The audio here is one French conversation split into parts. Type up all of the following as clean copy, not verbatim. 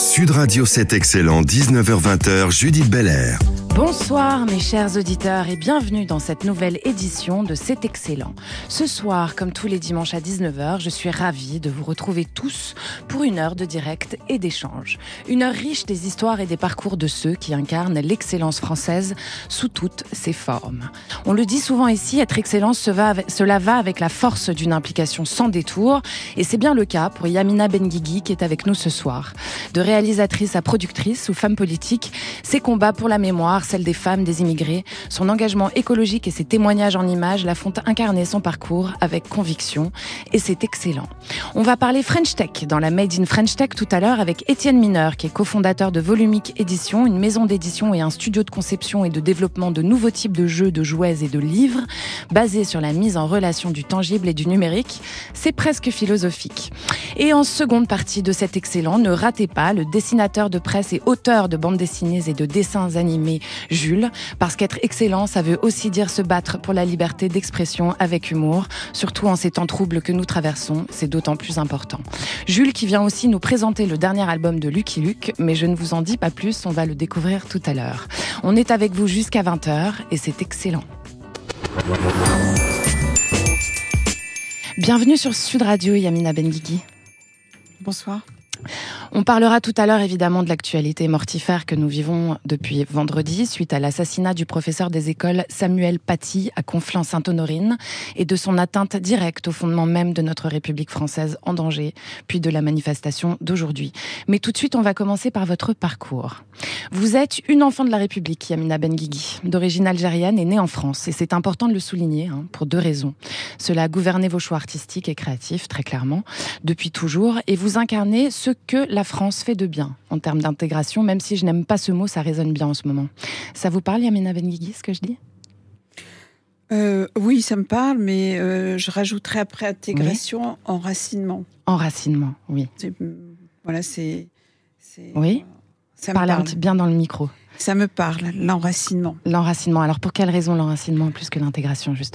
Sud Radio 7 Excellent, 19h-20h, Judith Belair. Bonsoir mes chers auditeurs et bienvenue dans cette nouvelle édition de C'est Excellent. Ce soir, comme tous les dimanches à 19h, je suis ravie de vous retrouver tous pour une heure de direct et d'échange. Une heure riche des histoires et des parcours de ceux qui incarnent l'excellence française sous toutes ses formes. On le dit souvent ici, être excellence, cela va avec la force d'une implication sans détour et c'est bien le cas pour Yamina Benguigui qui est avec nous ce soir. De réalisatrice à productrice ou femme politique, ses combats pour la mémoire, celle des femmes, des immigrés, son engagement écologique et ses témoignages en images la font incarner son parcours avec conviction et c'est excellent. On va parler French Tech dans la Made in French Tech tout à l'heure avec Étienne Mineur qui est cofondateur de Volumique Édition, une maison d'édition et un studio de conception et de développement de nouveaux types de jeux, de jouets et de livres basés sur la mise en relation du tangible et du numérique. C'est presque philosophique. Et en seconde partie de cet excellent, ne ratez pas le dessinateur de presse et auteur de bandes dessinées et de dessins animés Jules, parce qu'être excellent, ça veut aussi dire se battre pour la liberté d'expression avec humour, surtout en ces temps troubles que nous traversons, c'est d'autant plus important. Jules qui vient aussi nous présenter le dernier album de Lucky Luke, mais je ne vous en dis pas plus, on va le découvrir tout à l'heure. On est avec vous jusqu'à 20h et c'est excellent. Bienvenue sur Sud Radio, Yamina Benguigui. Bonsoir. On parlera tout à l'heure évidemment de l'actualité mortifère que nous vivons depuis vendredi suite à l'assassinat du professeur des écoles Samuel Paty à Conflans-Sainte-Honorine et de son atteinte directe au fondement même de notre République française en danger, puis de la manifestation d'aujourd'hui. Mais tout de suite, on va commencer par votre parcours. Vous êtes une enfant de la République, Yamina Benguigui, d'origine algérienne et née en France. Et c'est important de le souligner, pour deux raisons. Cela a gouverné vos choix artistiques et créatifs, très clairement, depuis toujours, et vous incarnez ce que la France fait de bien en termes d'intégration, même si je n'aime pas ce mot, ça résonne bien en ce moment. Ça vous parle, Yamina Benguigui, ce que je dis ? Oui, ça me parle, mais je rajouterai après intégration, enracinement. Enracinement, oui. Oui, ça parle me parle. Bien dans le micro. Ça me parle, l'enracinement. L'enracinement, alors pour quelle raison l'enracinement plus que l'intégration, justement ?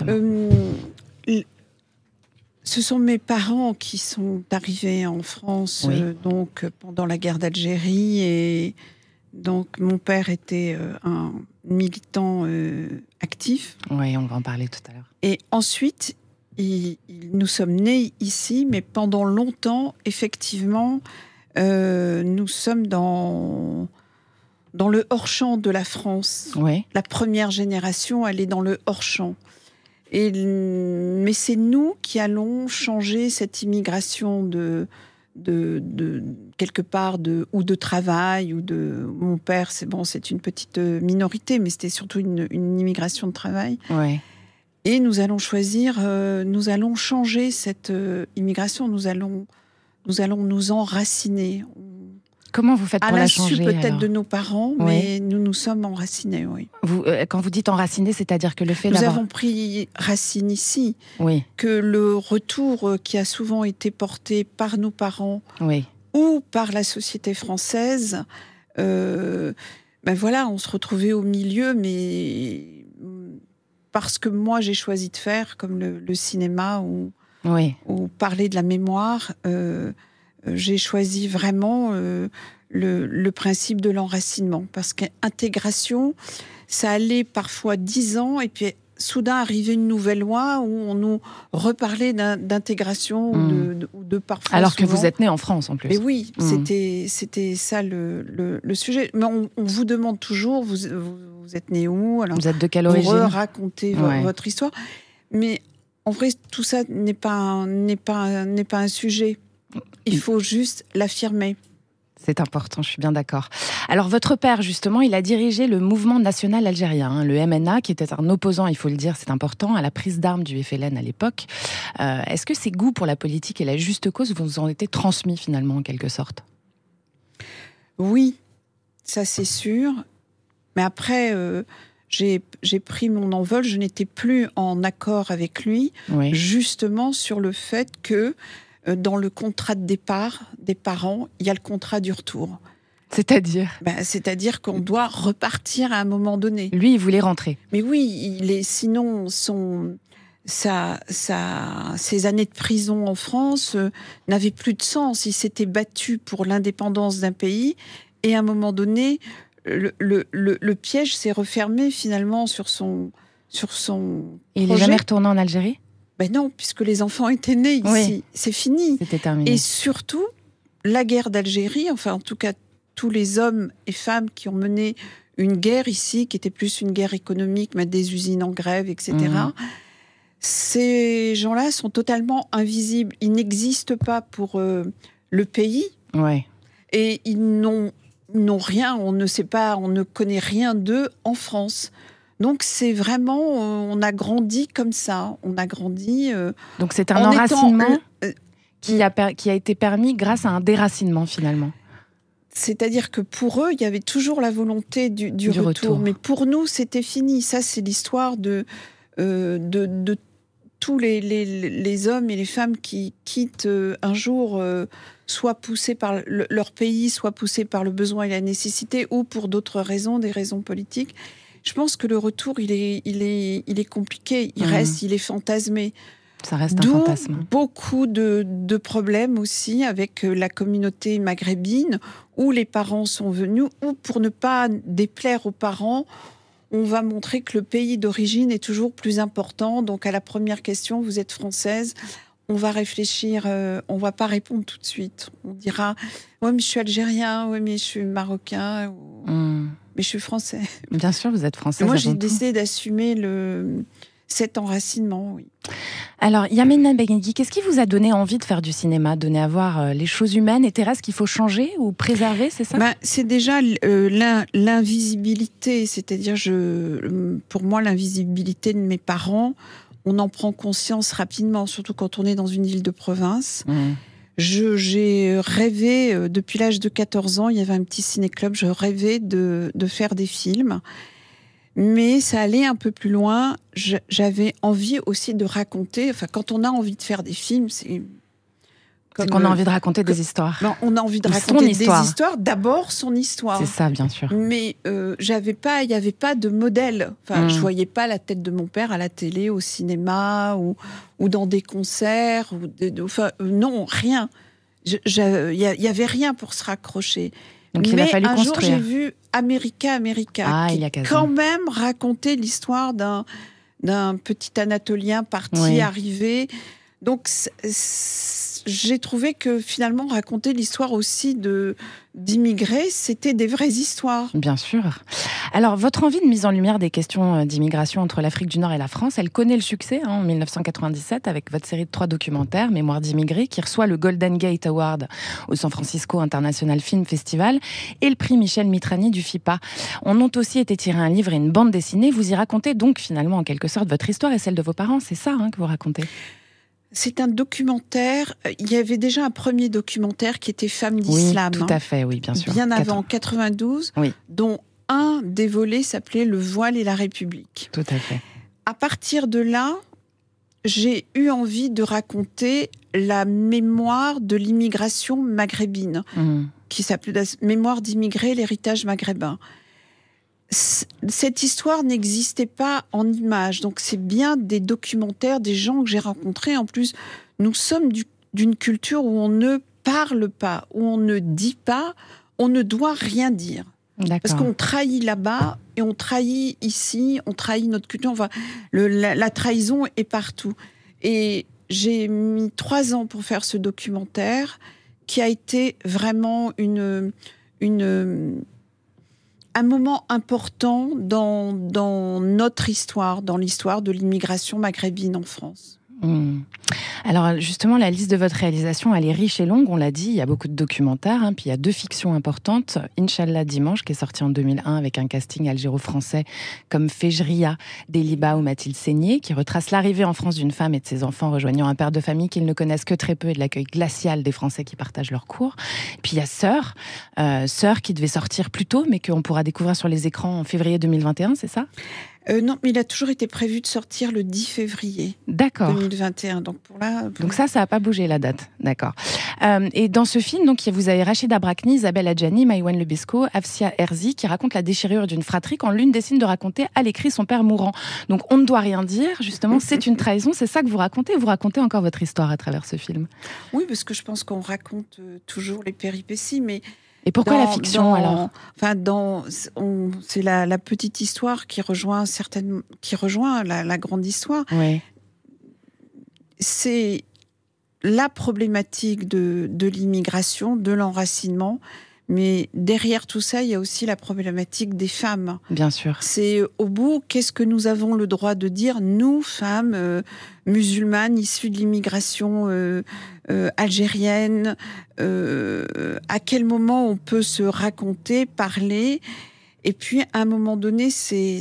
Ce sont mes parents qui sont arrivés en France donc pendant la guerre d'Algérie et donc mon père était un militant actif. Oui, on va en parler tout à l'heure. Et ensuite, nous sommes nés ici, mais pendant longtemps, effectivement, nous sommes dans le hors-champ de la France. Oui. La première génération, elle est dans le hors-champ. Mais c'est nous qui allons changer cette immigration de quelque part ou de travail ou de mon père. C'est une petite minorité, mais c'était surtout une immigration de travail. Ouais. Et nous allons choisir, nous allons changer cette immigration. Nous allons nous enraciner. Comment vous faites pour la changer ? À l'insu peut-être alors de nos parents, mais nous nous sommes enracinés, oui. Quand vous dites enracinés, c'est-à-dire que le fait Nous avons pris racine ici, que le retour qui a souvent été porté par nos parents ou par la société française, on se retrouvait au milieu, mais parce que moi j'ai choisi de faire, comme le cinéma ou parler de la mémoire, j'ai choisi vraiment le principe de l'enracinement. Parce qu'intégration, ça allait parfois 10 ans, et puis soudain arrivait une nouvelle loi où on nous reparlait d'intégration ou de parfois. Alors souvent. que vous êtes né en France en plus. Mais oui, c'était ça le sujet. Mais on vous demande toujours, vous êtes né où ? Alors, vous êtes de quelle origine ? Vous racontez votre histoire. Mais en vrai, tout ça n'est pas un sujet. Il faut juste l'affirmer. C'est important, je suis bien d'accord. Alors, votre père, justement, il a dirigé le mouvement national algérien, le MNA, qui était un opposant, il faut le dire, c'est important, à la prise d'armes du FLN à l'époque. Est-ce que ces goûts pour la politique et la juste cause vous ont été transmis, finalement, en quelque sorte ? Oui, ça c'est sûr. Mais après, j'ai pris mon envol, je n'étais plus en accord avec lui, justement sur le fait que dans le contrat de départ des parents, il y a le contrat du retour. C'est-à-dire ? C'est-à-dire qu'on doit repartir à un moment donné. Lui, il voulait rentrer. Mais oui, sinon ses années de prison en France n'avaient plus de sens. Il s'était battu pour l'indépendance d'un pays et à un moment donné, le piège s'est refermé finalement sur son Et il n'est jamais retourné en Algérie ? Ben non, puisque les enfants étaient nés ici. Oui. C'est fini. C'était terminé. Et surtout, la guerre d'Algérie, enfin en tout cas tous les hommes et femmes qui ont mené une guerre ici, qui était plus une guerre économique, mettre des usines en grève, etc., ces gens-là sont totalement invisibles. Ils n'existent pas pour le pays. Ouais. Et ils n'ont rien, on ne sait pas, on ne connaît rien d'eux en France. Donc c'est vraiment, on a grandi comme ça. On a grandi. Donc c'est un enracinement qui a été permis grâce à un déracinement finalement. C'est-à-dire que pour eux, il y avait toujours la volonté du retour. Mais pour nous, c'était fini. Ça, c'est l'histoire de tous les hommes et les femmes qui quittent un jour, soit poussés par leur pays, soit poussés par le besoin et la nécessité, ou pour d'autres raisons, des raisons politiques. Je pense que le retour, il est compliqué. Il est fantasmé. Ça reste un fantasme. Beaucoup de problèmes aussi avec la communauté maghrébine, où les parents sont venus, ou pour ne pas déplaire aux parents, on va montrer que le pays d'origine est toujours plus important. Donc à la première question, vous êtes française, on va réfléchir, on va pas répondre tout de suite. On dira, ouais mais je suis algérien, ouais mais je suis marocain, mais je suis français. Bien sûr, vous êtes française. Moi j'ai décidé d'assumer cet enracinement, oui. Alors, Yamina Benguigui, qu'est-ce qui vous a donné envie de faire du cinéma, donné à voir les choses humaines et terrestres qu'il faut changer ou préserver, c'est ça ? C'est déjà l'invisibilité, c'est-à-dire pour moi l'invisibilité de mes parents, on en prend conscience rapidement, surtout quand on est dans une île de province. J'ai rêvé, depuis l'âge de 14 ans, il y avait un petit ciné-club, je rêvais de faire des films. Mais ça allait un peu plus loin. J'avais envie aussi de raconter. Enfin, quand on a envie de faire des films, c'est qu'on a envie de raconter des histoires. Non, on a envie de raconter des histoires. D'abord, son histoire. C'est ça, bien sûr. Mais il y avait pas de modèle. Enfin, je voyais pas la tête de mon père à la télé, au cinéma ou dans des concerts. Non, rien. Il y avait rien pour se raccrocher. Donc il a fallu construire. Un jour, j'ai vu America, qui quand même racontait l'histoire d'un petit Anatolien parti, arrivé. Donc j'ai trouvé que finalement raconter l'histoire aussi d'immigrés, c'était des vraies histoires. Bien sûr. Alors votre envie de mise en lumière des questions d'immigration entre l'Afrique du Nord et la France, elle connaît le succès en 1997 avec votre série de 3 documentaires, Mémoire d'immigrés, qui reçoit le Golden Gate Award au San Francisco International Film Festival et le prix Michel Mitrani du FIPA. On a aussi été tiré un livre et une bande dessinée. Vous y racontez donc finalement en quelque sorte votre histoire et celle de vos parents. C'est ça que vous racontez ? C'est un documentaire. Il y avait déjà un premier documentaire qui était Femmes d'Islam. Oui, tout à fait, oui, bien sûr. Bien avant, 92, dont un des volets s'appelait Le voile et la République. Tout à fait. À partir de là, j'ai eu envie de raconter la mémoire de l'immigration maghrébine, qui s'appelait la Mémoire d'immigrés, l'héritage maghrébin. Cette histoire n'existait pas en images, donc c'est bien des documentaires, des gens que j'ai rencontrés. En plus, nous sommes d'une culture où on ne parle pas, où on ne dit pas, on ne doit rien dire. D'accord. Parce qu'on trahit là-bas et on trahit ici, on trahit notre culture. Enfin, la trahison est partout. Et j'ai mis 3 ans pour faire ce documentaire qui a été vraiment un moment important dans notre histoire, dans l'histoire de l'immigration maghrébine en France. Alors justement, la liste de votre réalisation, elle est riche et longue, on l'a dit, il y a beaucoup de documentaires, puis il y a 2 fictions importantes. Inch'Allah Dimanche, qui est sorti en 2001 avec un casting algéro-français comme Fejria, Deliba ou Mathilde Seigné, qui retrace l'arrivée en France d'une femme et de ses enfants rejoignant un père de famille qu'ils ne connaissent que très peu et de l'accueil glacial des Français qui partagent leurs cours. Puis il y a Sœur qui devait sortir plus tôt, mais qu'on pourra découvrir sur les écrans en février 2021, c'est ça ? Non, mais il a toujours été prévu de sortir le 10 février 2021. Donc, donc ça n'a pas bougé, la date. D'accord. Et dans ce film, donc, vous avez Rachida Brakni, Isabelle Adjani, Maïwenn Lebesco, Afsia Herzi, qui racontent la déchirure d'une fratrie quand l'une décide de raconter à l'écrit son père mourant. Donc on ne doit rien dire, justement, c'est une trahison. C'est ça que vous racontez. Vous racontez encore votre histoire à travers ce film. Oui, parce que je pense qu'on raconte toujours les péripéties, mais... Et pourquoi la fiction alors ? C'est la petite histoire qui rejoint la grande histoire. Oui. C'est la problématique de l'immigration, de l'enracinement, mais derrière tout ça, il y a aussi la problématique des femmes. Bien sûr. C'est au bout, qu'est-ce que nous avons le droit de dire, nous, femmes musulmanes issues de l'immigration algérienne, à quel moment on peut se raconter, parler, et puis à un moment donné, c'est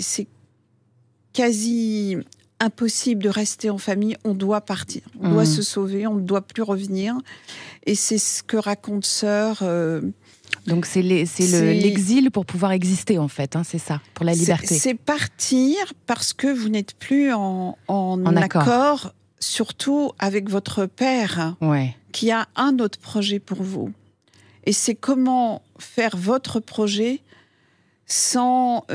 quasi impossible de rester en famille, on doit partir, on doit se sauver, on ne doit plus revenir, et c'est ce que raconte Sœur. Donc c'est l'exil pour pouvoir exister en fait, hein, c'est ça, pour la liberté. C'est partir parce que vous n'êtes plus en accord, surtout avec votre père, qui a un autre projet pour vous. Et c'est comment faire votre projet sans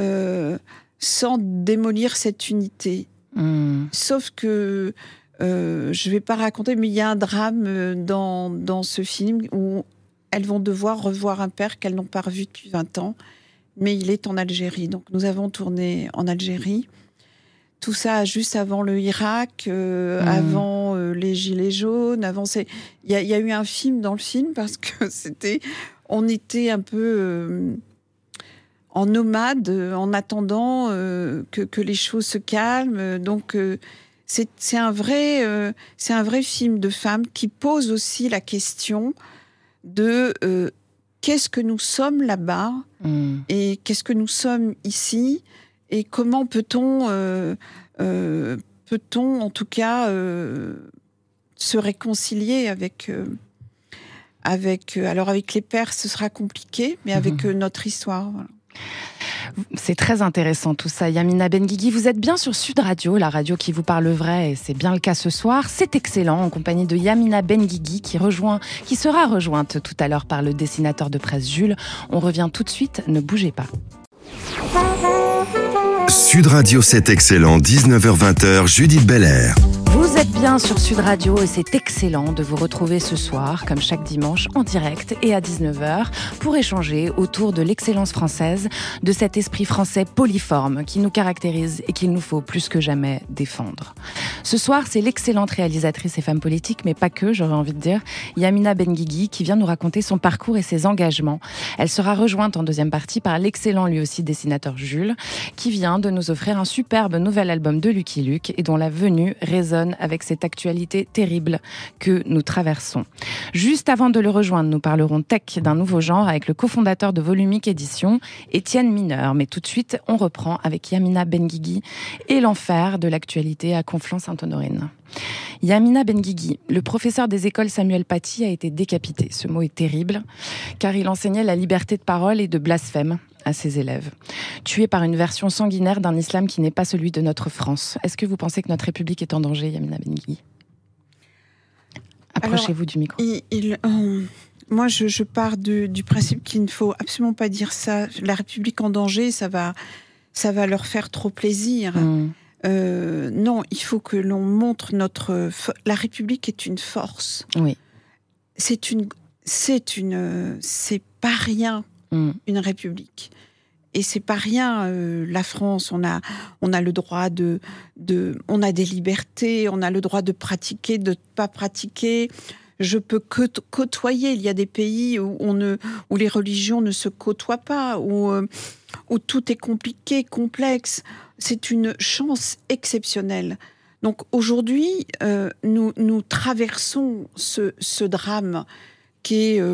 démolir cette unité. Sauf que, je ne vais pas raconter, mais il y a un drame dans ce film où elles vont devoir revoir un père qu'elles n'ont pas revu depuis 20 ans, mais il est en Algérie. Donc nous avons tourné en Algérie. Tout ça juste avant le Irak, avant les Gilets jaunes, avant... Il y a eu un film dans le film parce que on était un peu en nomade, en attendant que les choses se calment. Donc c'est un vrai film de femme qui pose aussi la question de qu'est-ce que nous sommes là-bas et qu'est-ce que nous sommes ici et comment peut-on en tout cas se réconcilier avec les pères ce sera compliqué, mais avec notre histoire. Voilà. C'est très intéressant tout ça. Yamina Benguigui, vous êtes bien sur Sud Radio, la radio qui vous parle vrai, et c'est bien le cas ce soir. C'est excellent, en compagnie de Yamina Benguigui, qui sera rejointe tout à l'heure par le dessinateur de presse Jules. On revient tout de suite, ne bougez pas. Sud Radio, c'est excellent, 19h-20h, Judith Belair. Vous êtes bien sur Sud Radio et c'est excellent de vous retrouver ce soir, comme chaque dimanche, en direct et à 19h, pour échanger autour de l'excellence française, de cet esprit français polyforme qui nous caractérise et qu'il nous faut plus que jamais défendre. Ce soir, c'est l'excellente réalisatrice et femme politique, mais pas que, j'aurais envie de dire, Yamina Benguigui, qui vient nous raconter son parcours et ses engagements. Elle sera rejointe en deuxième partie par l'excellent lui aussi dessinateur Jules, qui vient de nous offrir un superbe nouvel album de Lucky Luke et dont la venue résonne avec cette actualité terrible que nous traversons. Juste avant de le rejoindre, nous parlerons tech d'un nouveau genre avec le cofondateur de Volumique Édition, Étienne Mineur. Mais tout de suite, on reprend avec Yamina Benguigui et l'enfer de l'actualité à Conflans-Sainte-Honorine. Yamina Benguigui, le professeur des écoles Samuel Paty a été décapité. Ce mot est terrible, car il enseignait la liberté de parole et de blasphème à ses élèves. Tué par une version sanguinaire d'un islam qui n'est pas celui de notre France. Est-ce que vous pensez que notre République est en danger, Yamina Benguigui ? Approchez-vous du micro. Moi, je pars du principe qu'il ne faut absolument pas dire ça. La République en danger, ça va leur faire trop plaisir. Non, il faut que l'on montre la République est une force. Oui. C'est pas rien. Une république. Et c'est pas rien, la France, on a le droit on a des libertés, on a le droit de pratiquer, de ne pas pratiquer. Je peux côtoyer. Il y a des pays où les religions ne se côtoient pas, où tout est compliqué, complexe. C'est une chance exceptionnelle. Donc aujourd'hui, nous traversons ce drame qui est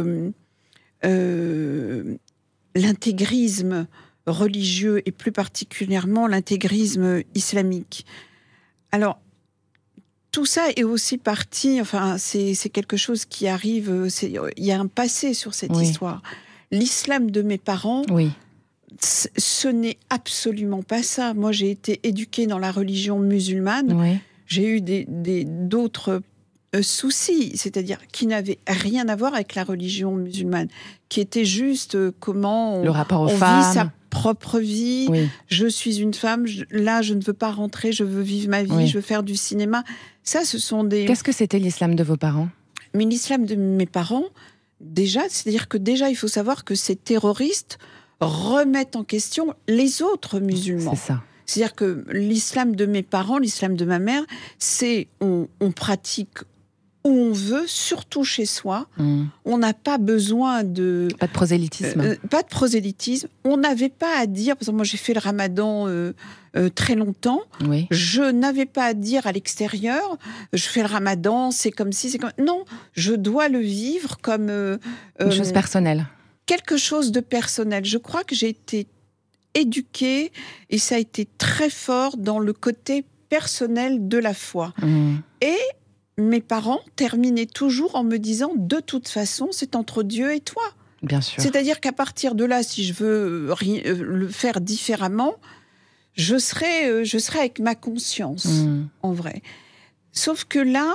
l'intégrisme religieux et plus particulièrement l'intégrisme islamique. Alors, tout ça est aussi parti, c'est quelque chose qui arrive, il y a un passé sur cette histoire. L'islam de mes parents ce n'est absolument pas ça. Moi, j'ai été éduquée dans la religion musulmane. Oui. J'ai eu d'autres soucis, c'est-à-dire qui n'avaient rien à voir avec la religion musulmane, qui étaient juste comment le rapport aux on femmes. Vit sa propre vie. Oui. Je suis une femme, là, je ne veux pas rentrer, je veux vivre ma vie, oui. je veux faire du cinéma. Ça, ce sont des... Qu'est-ce que c'était l'islam de vos parents ? Mais l'islam de mes parents, déjà, c'est-à-dire que déjà, il faut savoir que ces terroristes remettent en question les autres musulmans. C'est ça. C'est-à-dire que l'islam de mes parents, l'islam de ma mère, c'est on pratique où on veut, surtout chez soi. On n'a pas besoin de... Pas de prosélytisme. Pas de prosélytisme. On n'avait pas à dire... Par exemple, moi, j'ai fait le ramadan très longtemps. Oui. Je n'avais pas à dire à l'extérieur, je fais le ramadan, c'est comme si, c'est comme... Non, je dois le vivre comme... une chose personnelle. Quelque chose de personnel. Je crois que j'ai été éduquée et ça a été très fort dans le côté personnel de la foi. Et mes parents terminaient toujours en me disant « De toute façon, c'est entre Dieu et toi ». Bien sûr. C'est-à-dire qu'à partir de là, si je veux le faire différemment, je serai avec ma conscience, en vrai. Sauf que là,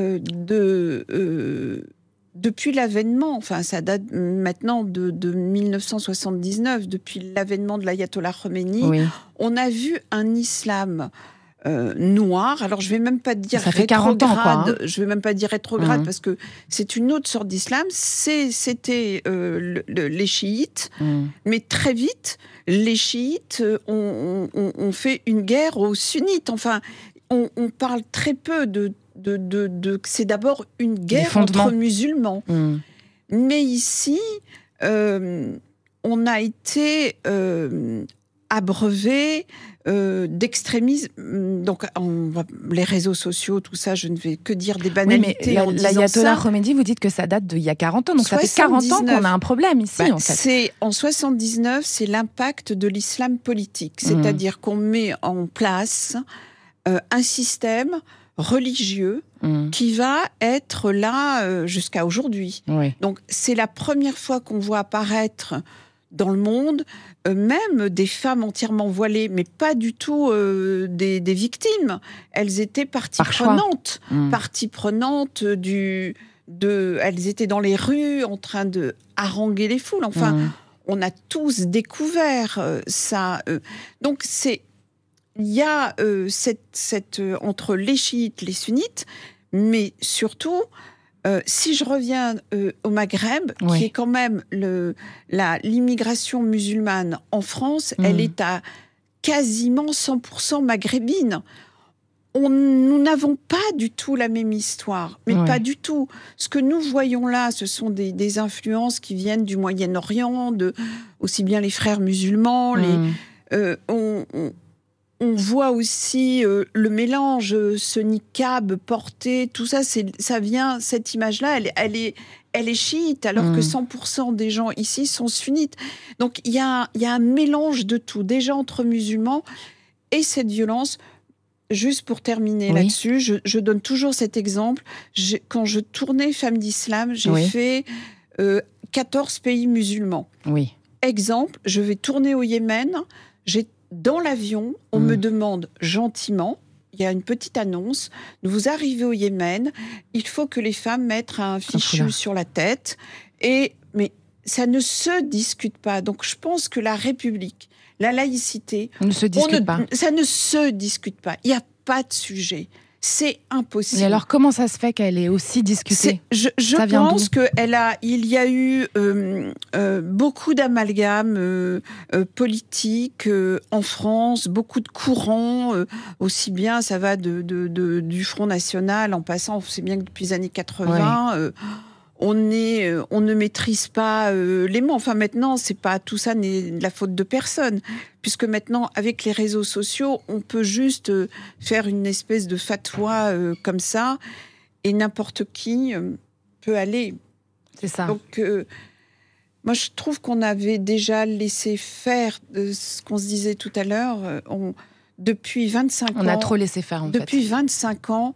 depuis l'avènement, enfin ça date maintenant de 1979, depuis l'avènement de l'ayatollah Khomeini, on a vu un islam noir. Alors je vais même pas dire ça fait rétrograde. 40 ans, quoi, hein. Je vais même pas dire rétrograde parce que c'est une autre sorte d'islam. C'était les chiites, mais très vite les chiites ont fait une guerre aux sunnites. Enfin, on parle très peu de c'est d'abord une guerre entre musulmans. Mais ici, on a été abreuvé d'extrémisme. Donc, les réseaux sociaux, tout ça, je ne vais que dire des banalités en disant l'ayatollah ça. Khomeini, vous dites que ça date d'il y a 40 ans. Donc, ça fait 40 ans qu'on a un problème ici, en fait. En 79, c'est l'impact de l'islam politique. C'est-à-dire qu'on met en place un système religieux qui va être là jusqu'à aujourd'hui. Oui. Donc, c'est la première fois qu'on voit apparaître dans le monde même des femmes entièrement voilées, mais pas du tout des victimes. Elles étaient partie prenante. Partie prenante elles étaient dans les rues en train de haranguer les foules. Enfin, on a tous découvert ça. Donc, il y a entre les chiites, les sunnites, mais surtout, si je reviens au Maghreb, qui est quand même l'immigration musulmane en France, elle est à quasiment 100% maghrébine. Nous n'avons pas du tout la même histoire, mais pas du tout. Ce que nous voyons là, ce sont des influences qui viennent du Moyen-Orient, aussi bien les frères musulmans, on voit aussi le mélange, ce niqab porté, tout ça, ça vient, cette image-là, elle est chiite, alors que 100% des gens ici sont sunnites. Donc il y a un mélange de tout, déjà entre musulmans, et cette violence. Juste pour terminer là-dessus, je donne toujours cet exemple. Quand je tournais Femmes d'Islam, j'ai fait 14 pays musulmans. Exemple, je vais tourner au Yémen, dans l'avion, on me demande gentiment, il y a une petite annonce, vous arrivez au Yémen, il faut que les femmes mettent un fichu sur la tête. Mais ça ne se discute pas. Donc je pense que la République, la laïcité, ça ne se discute pas. Il n'y a pas de sujet. C'est impossible. Et alors, comment ça se fait qu'elle est aussi discutée ? Je pense qu'il y a eu beaucoup d'amalgames politiques en France, beaucoup de courants, aussi bien ça va du Front National en passant, on sait bien que depuis les années 80, on ne maîtrise pas les mots. Enfin, maintenant, tout ça n'est la faute de personne. Puisque maintenant, avec les réseaux sociaux, on peut juste faire une espèce de fatwa comme ça, et n'importe qui peut aller. C'est ça. Donc, moi, je trouve qu'on avait déjà laissé faire ce qu'on se disait tout à l'heure. Depuis 25 ans... On a trop laissé faire, en fait. Depuis 25 ans,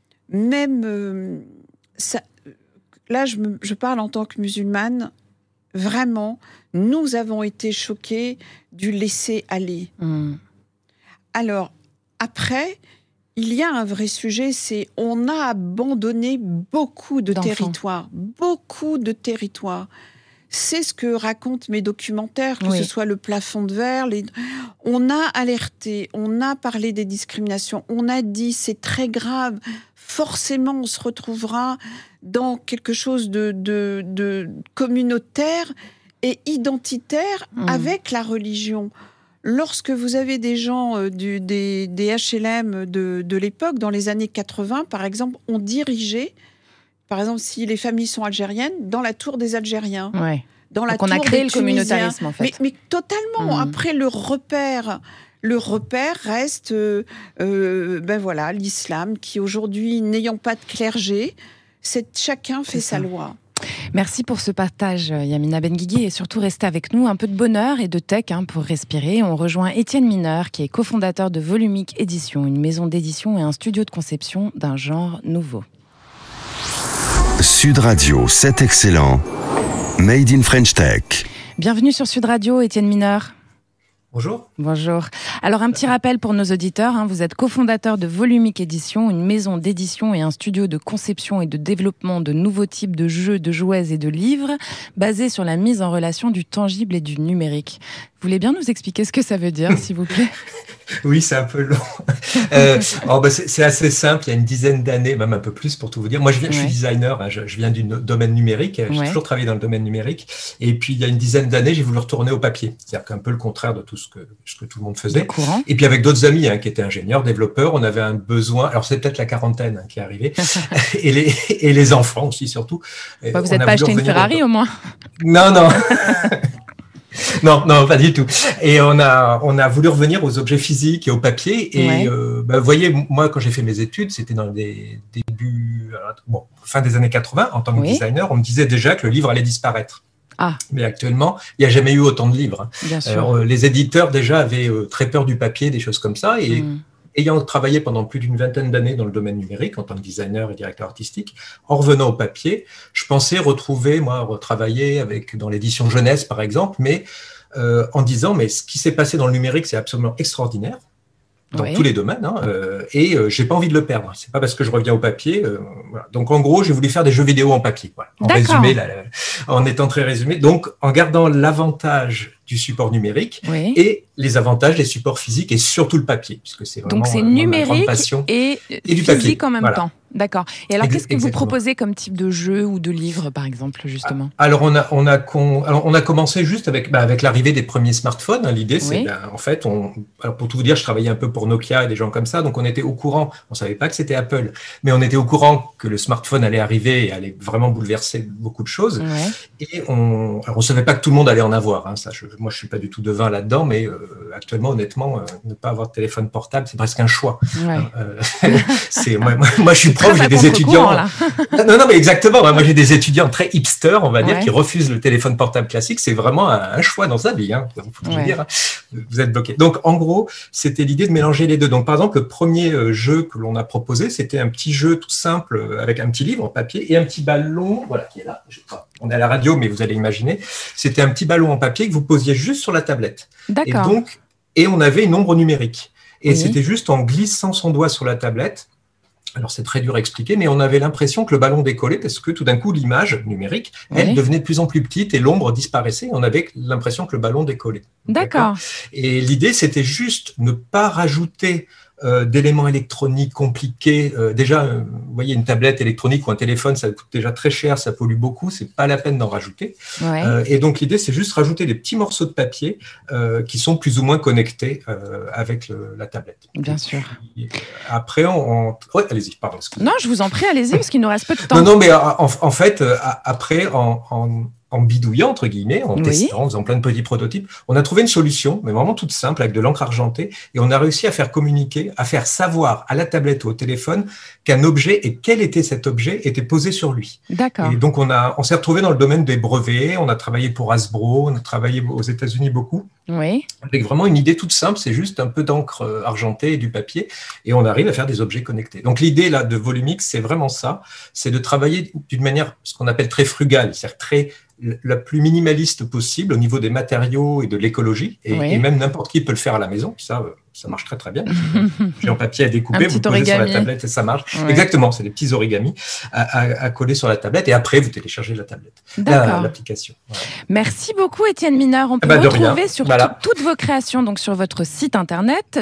même... Là, je parle en tant que musulmane. vraiment, nous avons été choqués du laisser-aller. Alors, après, il y a un vrai sujet, c'est on a abandonné beaucoup de territoires. C'est ce que racontent mes documentaires, que ce soit Le plafond de verre. On a alerté, on a parlé des discriminations, on a dit c'est très grave, forcément on se retrouvera dans quelque chose de communautaire et identitaire avec la religion. Lorsque vous avez des gens des HLM de l'époque, dans les années 80 par exemple, on dirigeait, par exemple, si les familles sont algériennes, dans la tour des Algériens. Ouais. Dans la Donc on a créé le communautarisme, en fait. Mais totalement. Après, le repère reste l'islam, qui aujourd'hui, n'ayant pas de clergé, chacun fait sa loi. Merci pour ce partage, Yamina Benguigui, et surtout restez avec nous. Un peu de bonheur et de tech pour respirer. On rejoint Étienne Mineur, qui est cofondateur de Volumique Édition, une maison d'édition et un studio de conception d'un genre nouveau. Sud Radio, c'est excellent. Made in French Tech. Bienvenue sur Sud Radio, Étienne Mineur. Bonjour. Bonjour. Alors, un petit rappel pour nos auditeurs. Vous êtes cofondateur de Volumique Édition, une maison d'édition et un studio de conception et de développement de nouveaux types de jeux, de jouets et de livres, basés sur la mise en relation du tangible et du numérique. Vous voulez bien nous expliquer ce que ça veut dire, s'il vous plaît ? Oui, c'est un peu long. C'est assez simple. Il y a une dizaine d'années, même un peu plus pour tout vous dire. Moi, je suis designer. Je viens du domaine numérique. J'ai toujours travaillé dans le domaine numérique. Et puis, il y a une dizaine d'années, j'ai voulu retourner au papier. C'est-à-dire qu'un peu le contraire de tout ce que tout le monde faisait. Et puis, avec d'autres amis qui étaient ingénieurs, développeurs, on avait un besoin. Alors, c'est peut-être la quarantaine qui est arrivée. et les enfants aussi, surtout. Vous n'êtes pas acheté une Ferrari, au moins ? Non. Non, pas du tout. Et on a voulu revenir aux objets physiques et au papier. Et vous voyez, moi, quand j'ai fait mes études, c'était dans les débuts, fin des années 80, en tant que designer, on me disait déjà que le livre allait disparaître. Mais actuellement, il n'y a jamais eu autant de livres. Bien sûr. Alors, les éditeurs déjà avaient très peur du papier, des choses comme ça. Et ayant travaillé pendant plus d'une vingtaine d'années dans le domaine numérique, en tant que designer et directeur artistique, en revenant au papier, je pensais retravailler dans l'édition jeunesse, par exemple, mais en disant, mais ce qui s'est passé dans le numérique, c'est absolument extraordinaire, dans tous les domaines, et j'ai pas envie de le perdre. C'est pas parce que je reviens au papier. Voilà. Donc, en gros, j'ai voulu faire des jeux vidéo en papier. Voilà. En résumé, en étant très résumé. Donc, en gardant l'avantage du support numérique et les avantages des supports physiques et surtout le papier, puisque c'est vraiment donc c'est numérique et du physique papier. En même temps. D'accord. Et alors, qu'est-ce que vous proposez comme type de jeu ou de livre, par exemple, justement ? Alors, on a commencé juste avec l'arrivée des premiers smartphones. L'idée, c'est, en fait, alors pour tout vous dire, je travaillais un peu pour Nokia et des gens comme ça, donc on était au courant. On savait pas que c'était Apple, mais on était au courant que le smartphone allait arriver et allait vraiment bouleverser beaucoup de choses. Et on savait pas que tout le monde allait en avoir. Moi, je suis pas du tout devin là-dedans, mais actuellement, honnêtement, ne pas avoir de téléphone portable, c'est presque un choix. Moi, je suis prof, j'ai des étudiants. Non, mais exactement. Moi, j'ai des étudiants très hipster, on va dire, qui refusent le téléphone portable classique. C'est vraiment un choix dans sa vie. Vous êtes bloqué. Donc, en gros, c'était l'idée de mélanger les deux. Donc, par exemple, le premier jeu que l'on a proposé, c'était un petit jeu tout simple avec un petit livre en papier et un petit ballon, qui est là. On est à la radio, mais vous allez imaginer. C'était un petit ballon en papier que vous posiez juste sur la tablette. D'accord. Et on avait une ombre numérique. Et c'était juste en glissant son doigt sur la tablette. Alors, c'est très dur à expliquer, mais on avait l'impression que le ballon décollait parce que tout d'un coup, l'image numérique, elle devenait de plus en plus petite et l'ombre disparaissait. On avait l'impression que le ballon décollait. D'accord. Et l'idée, c'était juste ne pas rajouter d'éléments électroniques compliqués. Déjà, vous voyez, une tablette électronique ou un téléphone, ça coûte déjà très cher, ça pollue beaucoup, c'est pas la peine d'en rajouter. Et donc, l'idée, c'est juste rajouter des petits morceaux de papier qui sont plus ou moins connectés avec la tablette. Bien sûr. Après, allez-y, pardon. Non, je vous en prie, allez-y, parce qu'il nous reste peu de temps. Non, mais en fait, après, en bidouillant, entre guillemets, en testant, en faisant plein de petits prototypes, on a trouvé une solution, mais vraiment toute simple, avec de l'encre argentée, et on a réussi à faire communiquer, à faire savoir à la tablette ou au téléphone qu'un objet et quel était cet objet était posé sur lui. D'accord. Et donc, on s'est retrouvé dans le domaine des brevets, on a travaillé pour Hasbro, on a travaillé aux États-Unis beaucoup. Avec vraiment une idée toute simple, c'est juste un peu d'encre argentée et du papier, et on arrive à faire des objets connectés. Donc, l'idée là de Volumique, c'est vraiment ça, c'est de travailler d'une manière, ce qu'on appelle très frugale, c'est-à-dire très la plus minimaliste possible au niveau des matériaux et de l'écologie. Et même n'importe qui peut le faire à la maison. Ça marche très, très bien. J'ai un papier à découper, vous le posez sur la tablette et ça marche. Ouais. Exactement, c'est des petits origamis à coller sur la tablette. Et après, vous téléchargez la tablette, l'application. Voilà. Merci beaucoup, Étienne Mineur. On peut retrouver sur toutes vos créations donc sur votre site internet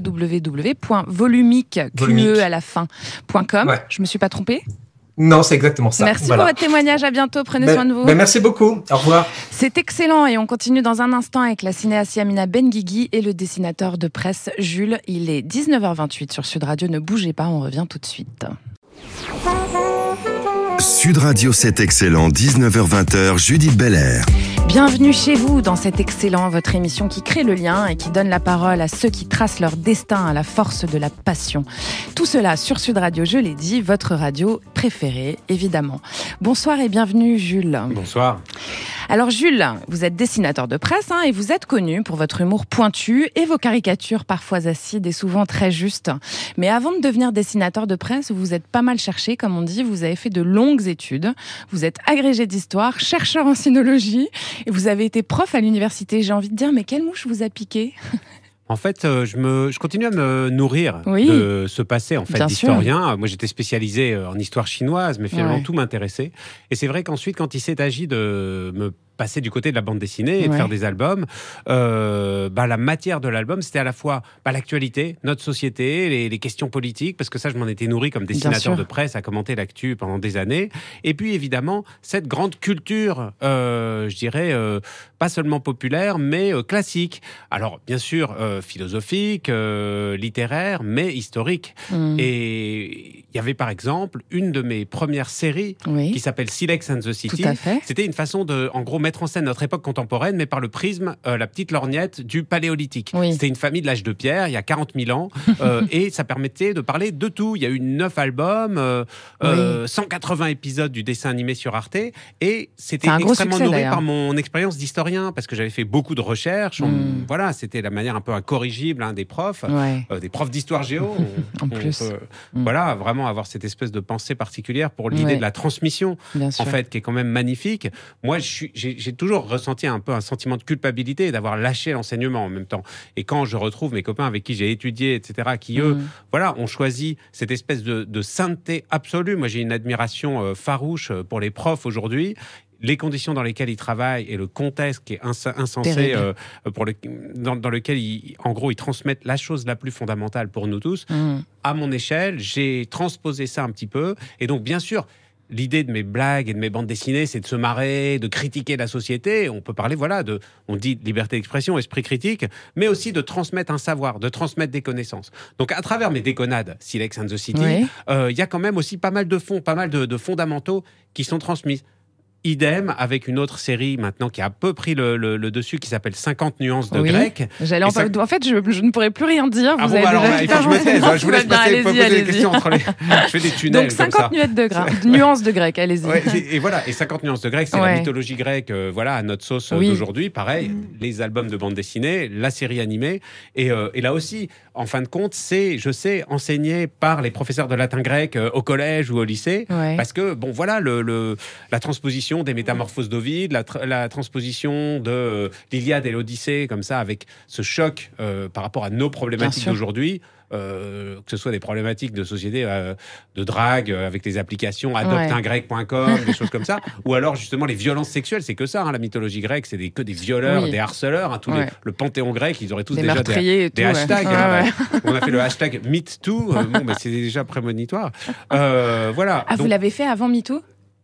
www.volumique.com. Ouais. Je ne me suis pas trompée? Non, c'est exactement ça. Merci pour votre témoignage. À bientôt. Prenez soin de vous. Merci beaucoup. Au revoir. C'est excellent et on continue dans un instant avec la cinéaste Yamina Benguigui et le dessinateur de presse Jules. Il est 19h28 sur Sud Radio. Ne bougez pas, on revient tout de suite. Sud Radio, c'est excellent. 19h20, Judith Belair. Bienvenue chez vous dans cet excellent, votre émission qui crée le lien et qui donne la parole à ceux qui tracent leur destin à la force de la passion. Tout cela sur Sud Radio, je l'ai dit, votre radio préférée, évidemment. Bonsoir et bienvenue, Jules. Bonsoir. Alors Jules, vous êtes dessinateur de presse et vous êtes connu pour votre humour pointu et vos caricatures parfois acides et souvent très justes. Mais avant de devenir dessinateur de presse, vous vous êtes pas mal cherché, comme on dit, vous avez fait de longues études, vous êtes agrégé d'histoire, chercheur en sinologie et vous avez été prof à l'université. J'ai envie de dire, mais quelle mouche vous a piqué ? En fait, je continue à me nourrir de ce passé d'historien. Moi, j'étais spécialisé en histoire chinoise, mais finalement, tout m'intéressait. Et c'est vrai qu'ensuite, quand il s'est agi de me passer du côté de la bande dessinée et de faire des albums, la matière de l'album, c'était à la fois l'actualité, notre société, les questions politiques, parce que ça, je m'en étais nourri comme dessinateur de presse, à commenter l'actu pendant des années. Et puis, évidemment, cette grande culture, je dirais, pas seulement populaire, mais classique. Alors, bien sûr, philosophique, littéraire, mais historique. Et il y avait, par exemple, une de mes premières séries qui s'appelle Silex and the City. Tout à fait. C'était une façon de, en gros, mettre en scène notre époque contemporaine, mais par le prisme, la petite lorgnette du Paléolithique. C'était une famille de l'âge de pierre, il y a 40 000 ans, et ça permettait de parler de tout. Il y a eu 9 albums, 180 épisodes du dessin animé sur Arte, et c'était extrêmement nourri par mon expérience d'historien, parce que j'avais fait beaucoup de recherches. Voilà, c'était la manière un peu incorrigible des profs, des profs d'histoire géo. Voilà, vraiment avoir cette espèce de pensée particulière pour l'idée de la transmission, en fait, qui est quand même magnifique. Moi, j'ai toujours ressenti un peu un sentiment de culpabilité d'avoir lâché l'enseignement en même temps. Et quand je retrouve mes copains avec qui j'ai étudié, etc., qui eux, ont choisi cette espèce de sainteté absolue. Moi, j'ai une admiration farouche pour les profs aujourd'hui. Les conditions dans lesquelles ils travaillent et le contexte qui est insensé, dans lequel en gros, ils transmettent la chose la plus fondamentale pour nous tous. À mon échelle, j'ai transposé ça un petit peu. Et donc, bien sûr, l'idée de mes blagues et de mes bandes dessinées, c'est de se marrer, de critiquer la société. On peut parler, on dit liberté d'expression, esprit critique, mais aussi de transmettre un savoir, de transmettre des connaissances. Donc, à travers mes déconnades, Silex and the City, y a quand même aussi pas mal de fonds, pas mal de fondamentaux qui sont transmis. Idem avec une autre série maintenant qui a un peu pris le dessus, qui s'appelle 50 nuances de grec. En fait, je ne pourrais plus rien dire. Il faut que je me taise. Je vous laisse passer, poser des questions entre les... Je fais des tunnels. Donc 50 nuances de grec, allez-y. Et voilà, et 50 nuances de grec, c'est la mythologie grecque, à notre sauce d'aujourd'hui. Pareil, les albums de bande dessinée, la série animée. Et là aussi, en fin de compte, c'est, je sais, enseigné par les professeurs de latin grec au collège ou au lycée. Parce que, la transposition des Métamorphoses d'Ovide, la transposition de l'Iliade et l'Odyssée, comme ça, avec ce choc par rapport à nos problématiques d'aujourd'hui, que ce soit des problématiques de société, de drague, avec les applications adopteungrec.com, des choses comme ça, ou alors justement les violences sexuelles, c'est que ça, la mythologie grecque, c'est que des violeurs, des harceleurs, le panthéon grec, ils auraient tous déjà des hashtags. On a fait le hashtag MeToo, c'est déjà prémonitoire. Voilà. Donc, vous l'avez fait avant MeToo ?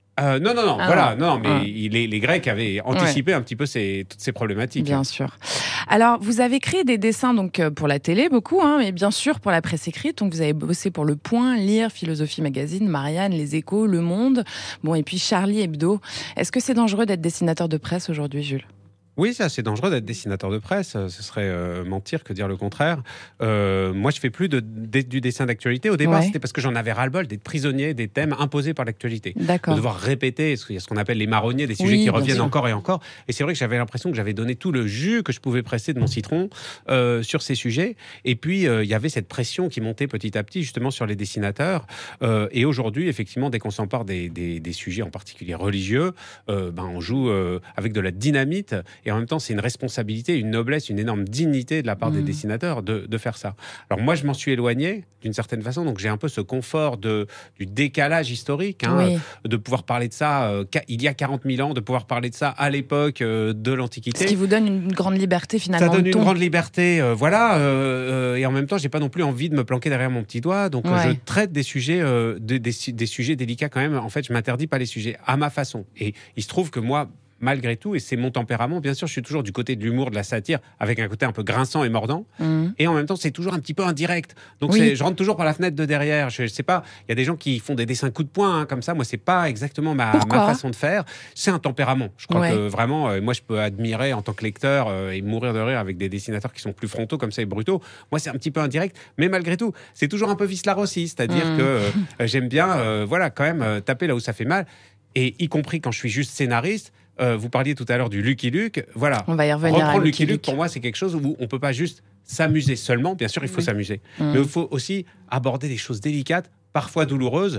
Mais les Grecs avaient anticipé un petit peu toutes ces problématiques. Bien sûr. Alors, vous avez créé des dessins donc pour la télé, beaucoup, mais bien sûr pour la presse écrite. Donc, vous avez bossé pour Le Point, Lire, Philosophie Magazine, Marianne, Les Échos, Le Monde, et puis Charlie Hebdo. Est-ce que c'est dangereux d'être dessinateur de presse aujourd'hui, Jules ? Oui, c'est assez dangereux d'être dessinateur de presse. Ce serait mentir que dire le contraire. Moi, je fais plus du dessin d'actualité. Au départ, c'était parce que j'en avais ras-le-bol d'être prisonnier des thèmes imposés par l'actualité. D'accord. De devoir répéter ce qu'on appelle les marronniers, des sujets qui reviennent encore et encore. Et c'est vrai que j'avais l'impression que j'avais donné tout le jus que je pouvais presser de mon citron sur ces sujets. Et puis, il y avait cette pression qui montait petit à petit, justement, sur les dessinateurs. Et aujourd'hui, effectivement, dès qu'on s'empare des sujets, en particulier religieux, on joue avec de la dynamite. Et en même temps, c'est une responsabilité, une noblesse, une énorme dignité de la part des dessinateurs de faire ça. Alors moi, je m'en suis éloigné d'une certaine façon, donc j'ai un peu ce confort du décalage historique, de pouvoir parler de ça il y a 40 000 ans, de pouvoir parler de ça à l'époque de l'Antiquité. Ce qui vous donne une grande liberté finalement. Ça donne une grande liberté, et en même temps, j'ai pas non plus envie de me planquer derrière mon petit doigt, donc je traite des sujets, des sujets délicats quand même. En fait, je m'interdis pas les sujets à ma façon. Et il se trouve que moi, malgré tout, et c'est mon tempérament, bien sûr, je suis toujours du côté de l'humour, de la satire, avec un côté un peu grinçant et mordant, et en même temps, c'est toujours un petit peu indirect. Donc, je rentre toujours par la fenêtre de derrière. Je sais pas, il y a des gens qui font des dessins coup de poing, comme ça. Moi, c'est pas exactement ma façon de faire. C'est un tempérament. Je crois que vraiment, moi, je peux admirer en tant que lecteur et mourir de rire avec des dessinateurs qui sont plus frontaux comme ça et brutaux. Moi, c'est un petit peu indirect, mais malgré tout, c'est toujours un peu vicelard aussi. C'est-à-dire que j'aime bien, quand même, taper là où ça fait mal, et y compris quand je suis juste scénariste. Vous parliez tout à l'heure du Lucky Luke. Voilà. On va y revenir. Reprendre Lucky Luke, pour moi, c'est quelque chose où on ne peut pas juste s'amuser seulement. Bien sûr, il faut s'amuser. Mais il faut aussi aborder des choses délicates, parfois douloureuses.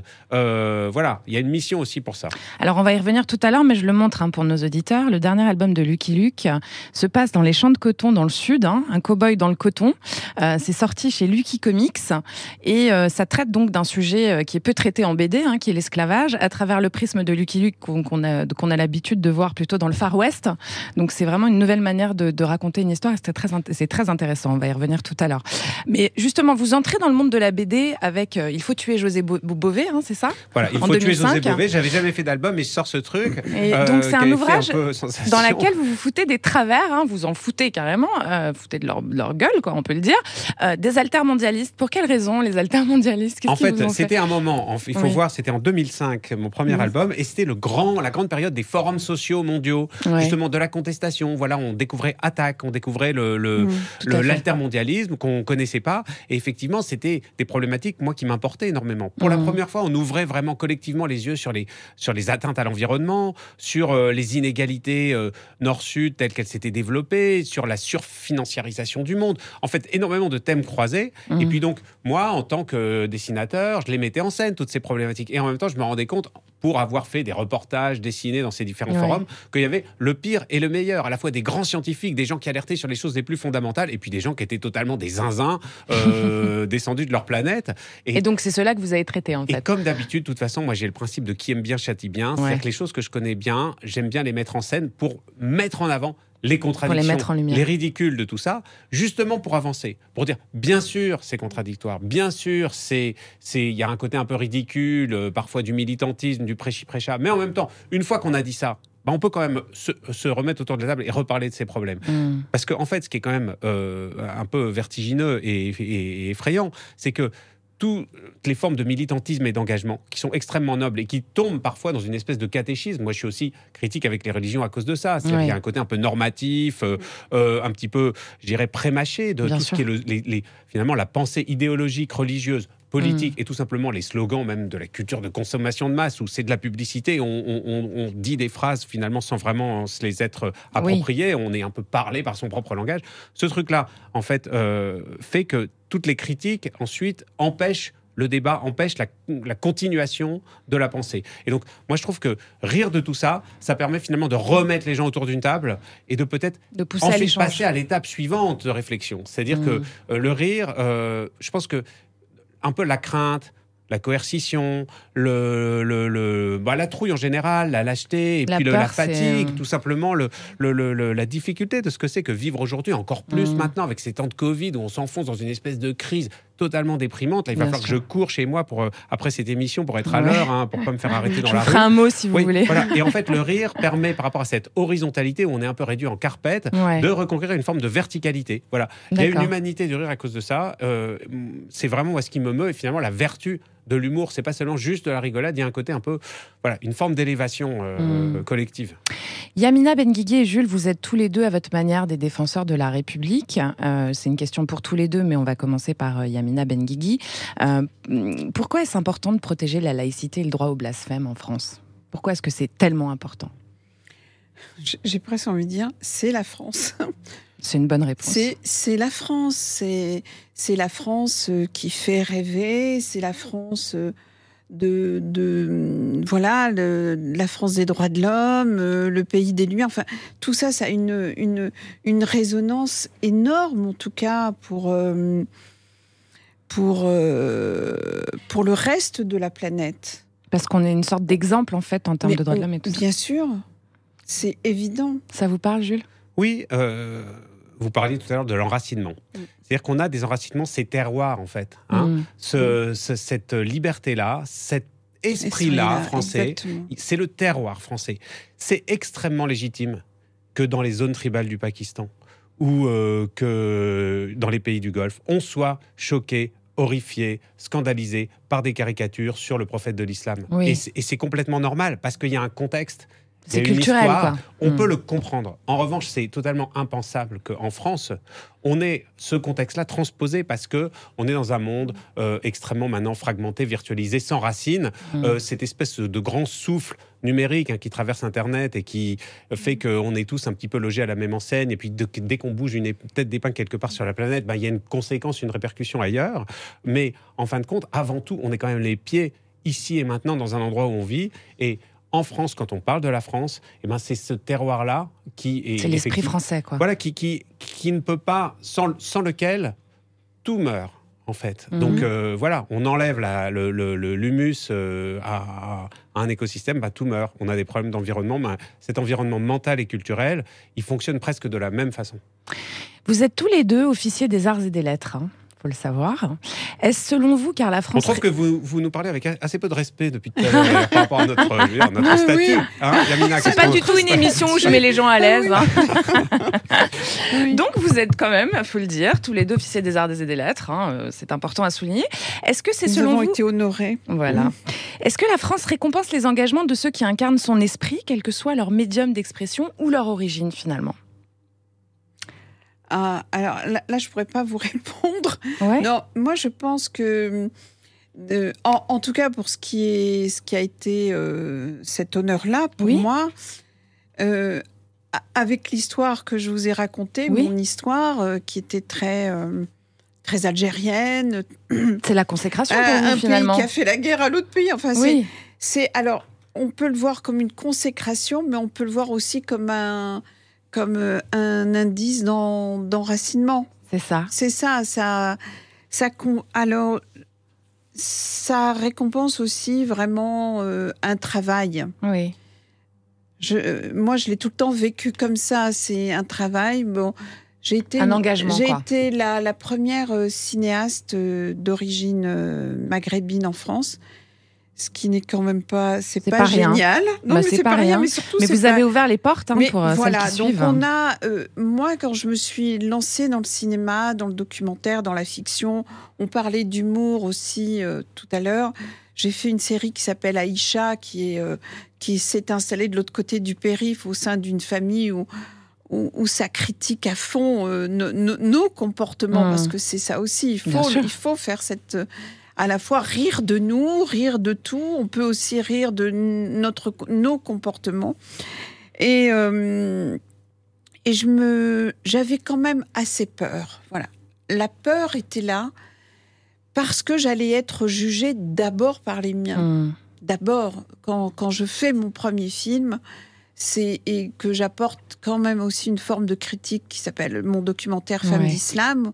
Il y a une mission aussi pour ça. Alors, on va y revenir tout à l'heure, mais je le montre pour nos auditeurs. Le dernier album de Lucky Luke se passe dans les champs de coton dans le sud, un cow-boy dans le coton. C'est sorti chez Lucky Comics et ça traite donc d'un sujet qui est peu traité en BD, qui est l'esclavage, à travers le prisme de Lucky Luke qu'on a l'habitude de voir plutôt dans le Far West. Donc, c'est vraiment une nouvelle manière de raconter une histoire et c'est très intéressant. On va y revenir tout à l'heure. Mais justement, vous entrez dans le monde de la BD avec Il faut tuer José Bové, c'est ça ? Voilà, Il faut tuer José Bové. J'avais jamais fait d'album et je sors ce truc. Et donc c'est un ouvrage dans lequel vous vous foutez des travers, vous en foutez carrément, foutez de leur gueule, on peut le dire, des altermondialistes. Pour quelles raisons les altermondialistes ? En fait, c'était un moment, il faut voir, c'était en 2005, mon premier album, et c'était la grande période des forums sociaux mondiaux, justement de la contestation. Voilà, on découvrait Attac, on découvrait l'altermondialisme qu'on connaissait pas, et effectivement, c'était des problématiques, moi, qui m'importaient énormément. Pour la première fois, on ouvrait vraiment collectivement les yeux sur les atteintes à l'environnement, sur les inégalités nord-sud telles qu'elles s'étaient développées, sur la surfinanciarisation du monde. En fait, énormément de thèmes croisés. Et puis donc, moi, en tant que dessinateur, je les mettais en scène, toutes ces problématiques. Et en même temps, je me rendais compte, pour avoir fait des reportages dessinés dans ces différents forums, qu'il y avait le pire et le meilleur, à la fois des grands scientifiques, des gens qui alertaient sur les choses les plus fondamentales, et puis des gens qui étaient totalement des zinzins descendus de leur planète. Et donc, c'est cela que vous avez traité, en fait. Et comme d'habitude, de toute façon, moi, j'ai le principe de qui aime bien châtie bien. C'est-à-dire que les choses que je connais bien, j'aime bien les mettre en scène pour mettre en avant les contradictions, les ridicules de tout ça, justement pour avancer, pour dire, bien sûr, c'est contradictoire, bien sûr, il y a un côté un peu ridicule, parfois du militantisme, du prêchi-prêcha, mais en même temps, une fois qu'on a dit ça, on peut quand même se remettre autour de la table et reparler de ces problèmes. Parce qu'en fait, ce qui est quand même un peu vertigineux et effrayant, c'est que toutes les formes de militantisme et d'engagement qui sont extrêmement nobles et qui tombent parfois dans une espèce de catéchisme. Moi, je suis aussi critique avec les religions à cause de ça. C'est-à-dire qu'il y a un côté un peu normatif, un petit peu, je dirais, prémâché de tout ce qui est finalement la pensée idéologique, religieuse, politique et tout simplement les slogans même de la culture de consommation de masse où c'est de la publicité, on dit des phrases finalement sans vraiment se les être appropriées, on est un peu parlé par son propre langage. Ce truc-là, en fait, fait que toutes les critiques, ensuite, empêchent le débat, empêche la continuation de la pensée. Et donc, moi, je trouve que rire de tout ça, ça permet finalement de remettre les gens autour d'une table et de peut-être ensuite passer à l'étape suivante de réflexion. C'est-à-dire que le rire, je pense que un peu la crainte, la coercition, la trouille en général, la lâcheté, et puis la fatigue, tout simplement, la difficulté de ce que c'est que vivre aujourd'hui, encore plus maintenant avec ces temps de Covid où on s'enfonce dans une espèce de crise totalement déprimante. Là, il va falloir que je cours chez moi après cette émission pour être à l'heure, pour pas me faire arrêter dans la rue. Je ferai un mot si vous voulez. Voilà. Et en fait, le rire permet, par rapport à cette horizontalité où on est un peu réduit en carpette, de reconquérir une forme de verticalité. Voilà. Il y a une humanité du rire à cause de ça. C'est vraiment ce qui me meut et finalement la vertu de l'humour. C'est pas seulement juste de la rigolade, il y a un côté un peu, voilà, une forme d'élévation collective. Yamina Benguigui et Jules, vous êtes tous les deux à votre manière des défenseurs de la République. C'est une question pour tous les deux, mais on va commencer par Yamina Benguigui. Pourquoi est-ce important de protéger la laïcité et le droit au blasphème en France ? Pourquoi est-ce que c'est tellement important ? J'ai presque envie de dire, c'est la France. C'est une bonne réponse. C'est la France. C'est la France qui fait rêver. C'est la France la France des droits de l'homme, le pays des Lumières. Enfin, tout ça, ça a une résonance énorme, en tout cas, pour le reste de la planète. Parce qu'on est une sorte d'exemple, en fait, en termes de droits de l'homme et tout ça. Bien sûr, c'est évident. Ça vous parle, Jules ? Oui, vous parliez tout à l'heure de l'enracinement. C'est-à-dire qu'on a des enracinements, ces terroirs, en fait. Cette liberté-là, cet esprit-là français, exactement. C'est le terroir français. C'est extrêmement légitime que dans les zones tribales du Pakistan ou que dans les pays du Golfe, on soit choqué, horrifié, scandalisé par des caricatures sur le prophète de l'islam. Oui. Et c'est complètement normal, parce qu'il y a un contexte. C'est culturel, histoire, on peut le comprendre. En revanche, c'est totalement impensable qu'en France, on ait ce contexte-là transposé, parce qu'on est dans un monde extrêmement maintenant fragmenté, virtualisé, sans racines. Cette espèce de grand souffle numérique qui traverse Internet et qui fait qu'on est tous un petit peu logés à la même enseigne. Et puis dès qu'on bouge une tête d'épingle quelque part sur la planète, il y a une conséquence, une répercussion ailleurs. Mais en fin de compte, avant tout, on est quand même les pieds ici et maintenant dans un endroit où on vit. Et en France, quand on parle de la France, c'est ce terroir-là qui est... C'est l'esprit français, quoi. Voilà, qui ne peut pas... Sans lequel, tout meurt, en fait. Donc, on enlève l'humus à un écosystème, tout meurt. On a des problèmes d'environnement, cet environnement mental et culturel, il fonctionne presque de la même façon. Vous êtes tous les deux officiers des arts et des lettres, faut le savoir. Est-ce selon vous, car la France... On trouve que vous nous parlez avec assez peu de respect depuis tout à l'heure par rapport à notre statut. Oui. Yamina, c'est pas du tout une émission où je mets les gens à l'aise. Oui. Donc vous êtes quand même, il faut le dire, tous les deux officiers des arts et des lettres. C'est important à souligner. Est-ce que c'est selon vous... Nous avons été honorés. Voilà. Est-ce que la France récompense les engagements de ceux qui incarnent son esprit, quel que soit leur médium d'expression ou leur origine, finalement ? Alors là, je ne pourrais pas vous répondre. Ouais. Non, moi, je pense que, en tout cas, pour ce qui a été cet honneur-là, pour moi, avec l'histoire que je vous ai racontée, mon histoire, qui était très algérienne. C'est la consécration pour vous, finalement. Un pays qui a fait la guerre à l'autre pays. Enfin, alors, on peut le voir comme une consécration, mais on peut le voir aussi comme un indice d'enracinement. C'est ça. C'est ça. Alors, ça récompense aussi vraiment un travail. Oui. Moi, je l'ai tout le temps vécu comme ça. C'est un travail. Bon, un engagement. J'ai été la première cinéaste d'origine maghrébine en France. Ce qui n'est quand même pas, c'est pas génial. Non, mais c'est pas rien. Mais surtout, vous avez ouvert les portes pour celles qui suivent. Donc moi, quand je me suis lancée dans le cinéma, dans le documentaire, dans la fiction, on parlait d'humour aussi tout à l'heure. J'ai fait une série qui s'appelle Aïcha, qui s'est installée de l'autre côté du périph' au sein d'une famille où ça critique à fond nos comportements, parce que c'est ça aussi. Il faut faire cette... à la fois rire de nous, rire de tout. On peut aussi rire de nos comportements. Et j'avais quand même assez peur. Voilà. La peur était là parce que j'allais être jugée d'abord par les miens. D'abord, quand je fais mon premier film, et que j'apporte quand même aussi une forme de critique qui s'appelle mon documentaire Femmes d'Islam.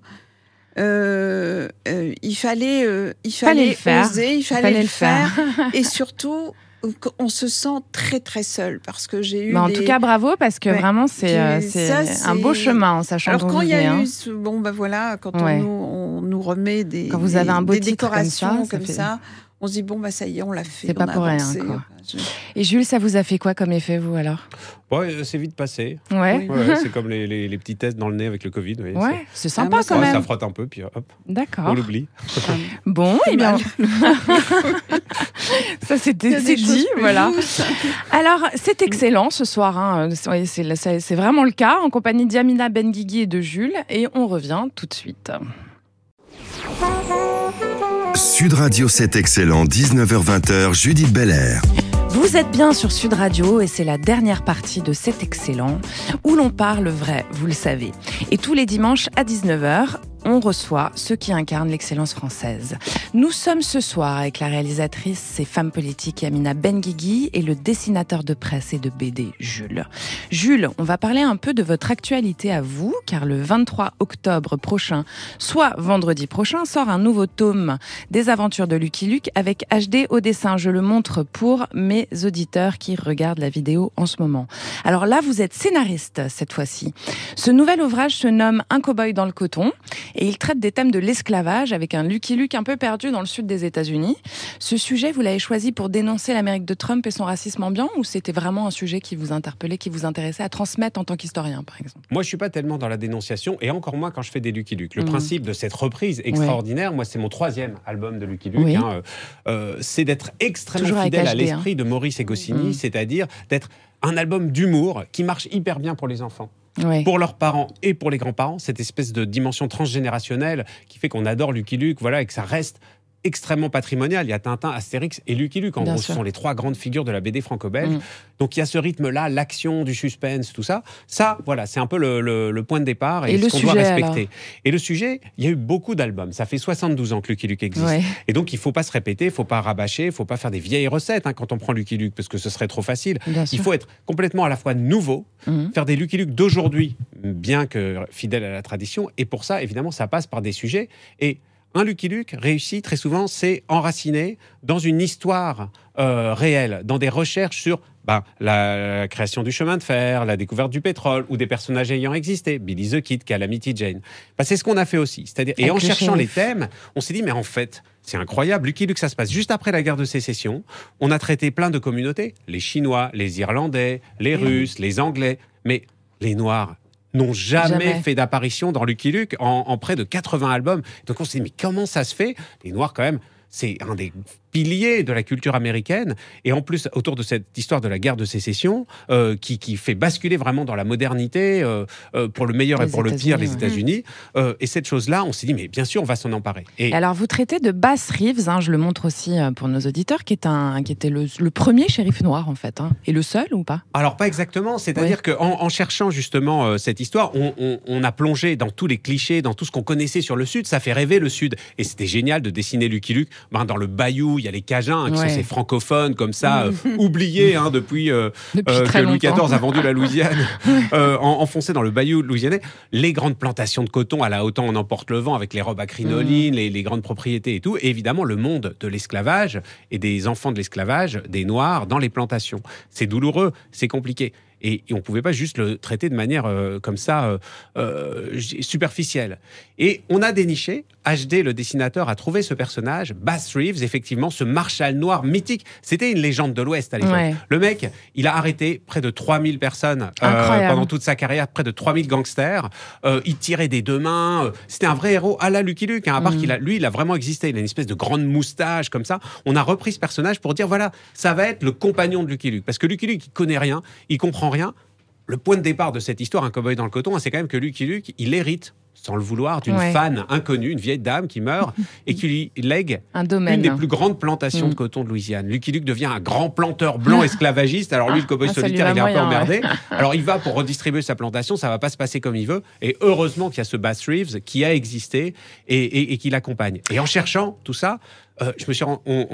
Il fallait oser, il fallait le faire. Et surtout, on se sent très très seul parce que j'ai eu. En tout cas, bravo, parce que vraiment c'est un beau chemin en sachant. Alors quand il y a eu, quand on nous remet des décorations comme ça, on se dit, bon, ça y est, on l'a fait. C'est pas pour rien, quoi. Et Jules, ça vous a fait quoi comme effet, vous, alors ? C'est vite passé. Ouais. C'est comme les petits tests dans le nez avec le Covid. C'est sympa quand même. Ça frotte un peu, puis hop, d'accord. on l'oublie. Bon, et bien... ça, c'est dit, voilà. Alors, c'est excellent ce soir. Hein. C'est vraiment le cas, en compagnie d'Yamina Benguigui et de Jules. Et on revient tout de suite. Sud Radio, c'est excellent, 19h-20h, Judith Belair. Vous êtes bien sur Sud Radio et c'est la dernière partie de C'est excellent où l'on parle vrai, vous le savez. Et tous les dimanches à 19h, on reçoit ceux qui incarnent l'excellence française. Nous sommes ce soir avec la réalisatrice et femme politique Yamina Benguigui et le dessinateur de presse et de BD Jules. Jules, on va parler un peu de votre actualité à vous, car le 23 octobre prochain, soit vendredi prochain, sort un nouveau tome des aventures de Lucky Luke avec HD au dessin. Je le montre pour mes auditeurs qui regardent la vidéo en ce moment. Alors là, vous êtes scénariste cette fois-ci. Ce nouvel ouvrage se nomme Un cow-boy dans le coton. Et il traite des thèmes de l'esclavage avec un Lucky Luke un peu perdu dans le sud des États-Unis. Ce sujet, vous l'avez choisi pour dénoncer l'Amérique de Trump et son racisme ambiant, ou c'était vraiment un sujet qui vous interpellait, qui vous intéressait à transmettre en tant qu'historien, par exemple ? Moi, je suis pas tellement dans la dénonciation, et encore moins quand je fais des Lucky Luke. Le principe de cette reprise extraordinaire, moi, c'est mon 3e album de Lucky Luke, c'est d'être extrêmement toujours fidèle à HD, l'esprit de Maurice et Goscinny, c'est-à-dire d'être un album d'humour qui marche hyper bien pour les enfants. Pour leurs parents et pour les grands-parents, cette espèce de dimension transgénérationnelle qui fait qu'on adore Lucky Luke, et que ça reste extrêmement patrimonial. Il y a Tintin, Astérix et Lucky Luke. En gros, ce sont les 3 grandes figures de la BD franco-belge. Donc, il y a ce rythme-là, l'action, du suspense, tout ça. Ça, c'est un peu le point de départ et ce qu'on doit respecter. Alors et le sujet, il y a eu beaucoup d'albums. Ça fait 72 ans que Lucky Luke existe. Et donc, il ne faut pas se répéter, il ne faut pas rabâcher, il ne faut pas faire des vieilles recettes quand on prend Lucky Luke, parce que ce serait trop facile. Il faut être complètement à la fois nouveau, faire des Lucky Luke d'aujourd'hui, bien que fidèle à la tradition. Et pour ça, évidemment, ça passe par des sujets. Et un Lucky Luke réussi, très souvent, c'est enraciné dans une histoire réelle, dans des recherches sur la création du chemin de fer, la découverte du pétrole, ou des personnages ayant existé, Billy the Kid, Calamity Jane. C'est ce qu'on a fait aussi. C'est-à-dire, et en cherchant les thèmes, on s'est dit, mais en fait, c'est incroyable. Lucky Luke, ça se passe juste après la guerre de sécession. On a traité plein de communautés, les Chinois, les Irlandais, les Russes, les Anglais, mais les Noirs n'ont jamais fait d'apparition dans Lucky Luke en près de 80 albums. Donc on s'est dit, mais comment ça se fait ? Les Noirs, quand même, c'est un des pilier de la culture américaine, et en plus autour de cette histoire de la guerre de sécession qui fait basculer vraiment dans la modernité pour le meilleur et pour le pire les États-Unis. Et cette chose-là, on s'est dit mais bien sûr on va s'en emparer. Et alors vous traitez de Bass Reeves, je le montre aussi pour nos auditeurs, qui était le premier shérif noir en fait, et le seul ou pas ? Alors pas exactement, c'est-à-dire qu'en cherchant justement cette histoire, on a plongé dans tous les clichés, dans tout ce qu'on connaissait sur le Sud, ça fait rêver le Sud, et c'était génial de dessiner Lucky Luke dans le Bayou. Il y a les Cajuns qui sont ces francophones comme ça, oubliés depuis que Louis XIV a vendu la Louisiane, enfoncés dans le bayou louisianais. Les grandes plantations de coton à la Autant on emporte le vent avec les robes à crinoline, les grandes propriétés et tout. Et évidemment, le monde de l'esclavage et des enfants de l'esclavage, des Noirs dans les plantations. C'est douloureux, c'est compliqué. Et on ne pouvait pas juste le traiter de manière comme ça, superficielle. Et on a déniché, HD, le dessinateur, a trouvé ce personnage, Bass Reeves, effectivement, ce marshal noir mythique. C'était une légende de l'Ouest à l'époque. Ouais. Le mec, il a arrêté près de 3000 personnes pendant toute sa carrière, près de 3000 gangsters. Il tirait des 2 mains. C'était un vrai héros à la Lucky Luke. À part il a vraiment existé. Il a une espèce de grande moustache comme ça. On a repris ce personnage pour dire, voilà, ça va être le compagnon de Lucky Luke. Parce que Lucky Luke, il connaît rien, il comprend rien. Le point de départ de cette histoire, un cow-boy dans le coton, c'est quand même que Lucky Luke, il hérite, sans le vouloir, d'une fan inconnue, une vieille dame qui meurt et qui lui lègue une des plus grandes plantations de coton de Louisiane. Lucky Luke devient un grand planteur blanc esclavagiste. Alors lui, le cow-boy solitaire, il est un peu emmerdé. Alors il va pour redistribuer sa plantation, ça va pas se passer comme il veut. Et heureusement qu'il y a ce Bass Reeves qui a existé et qui l'accompagne. Et en cherchant tout ça, je me suis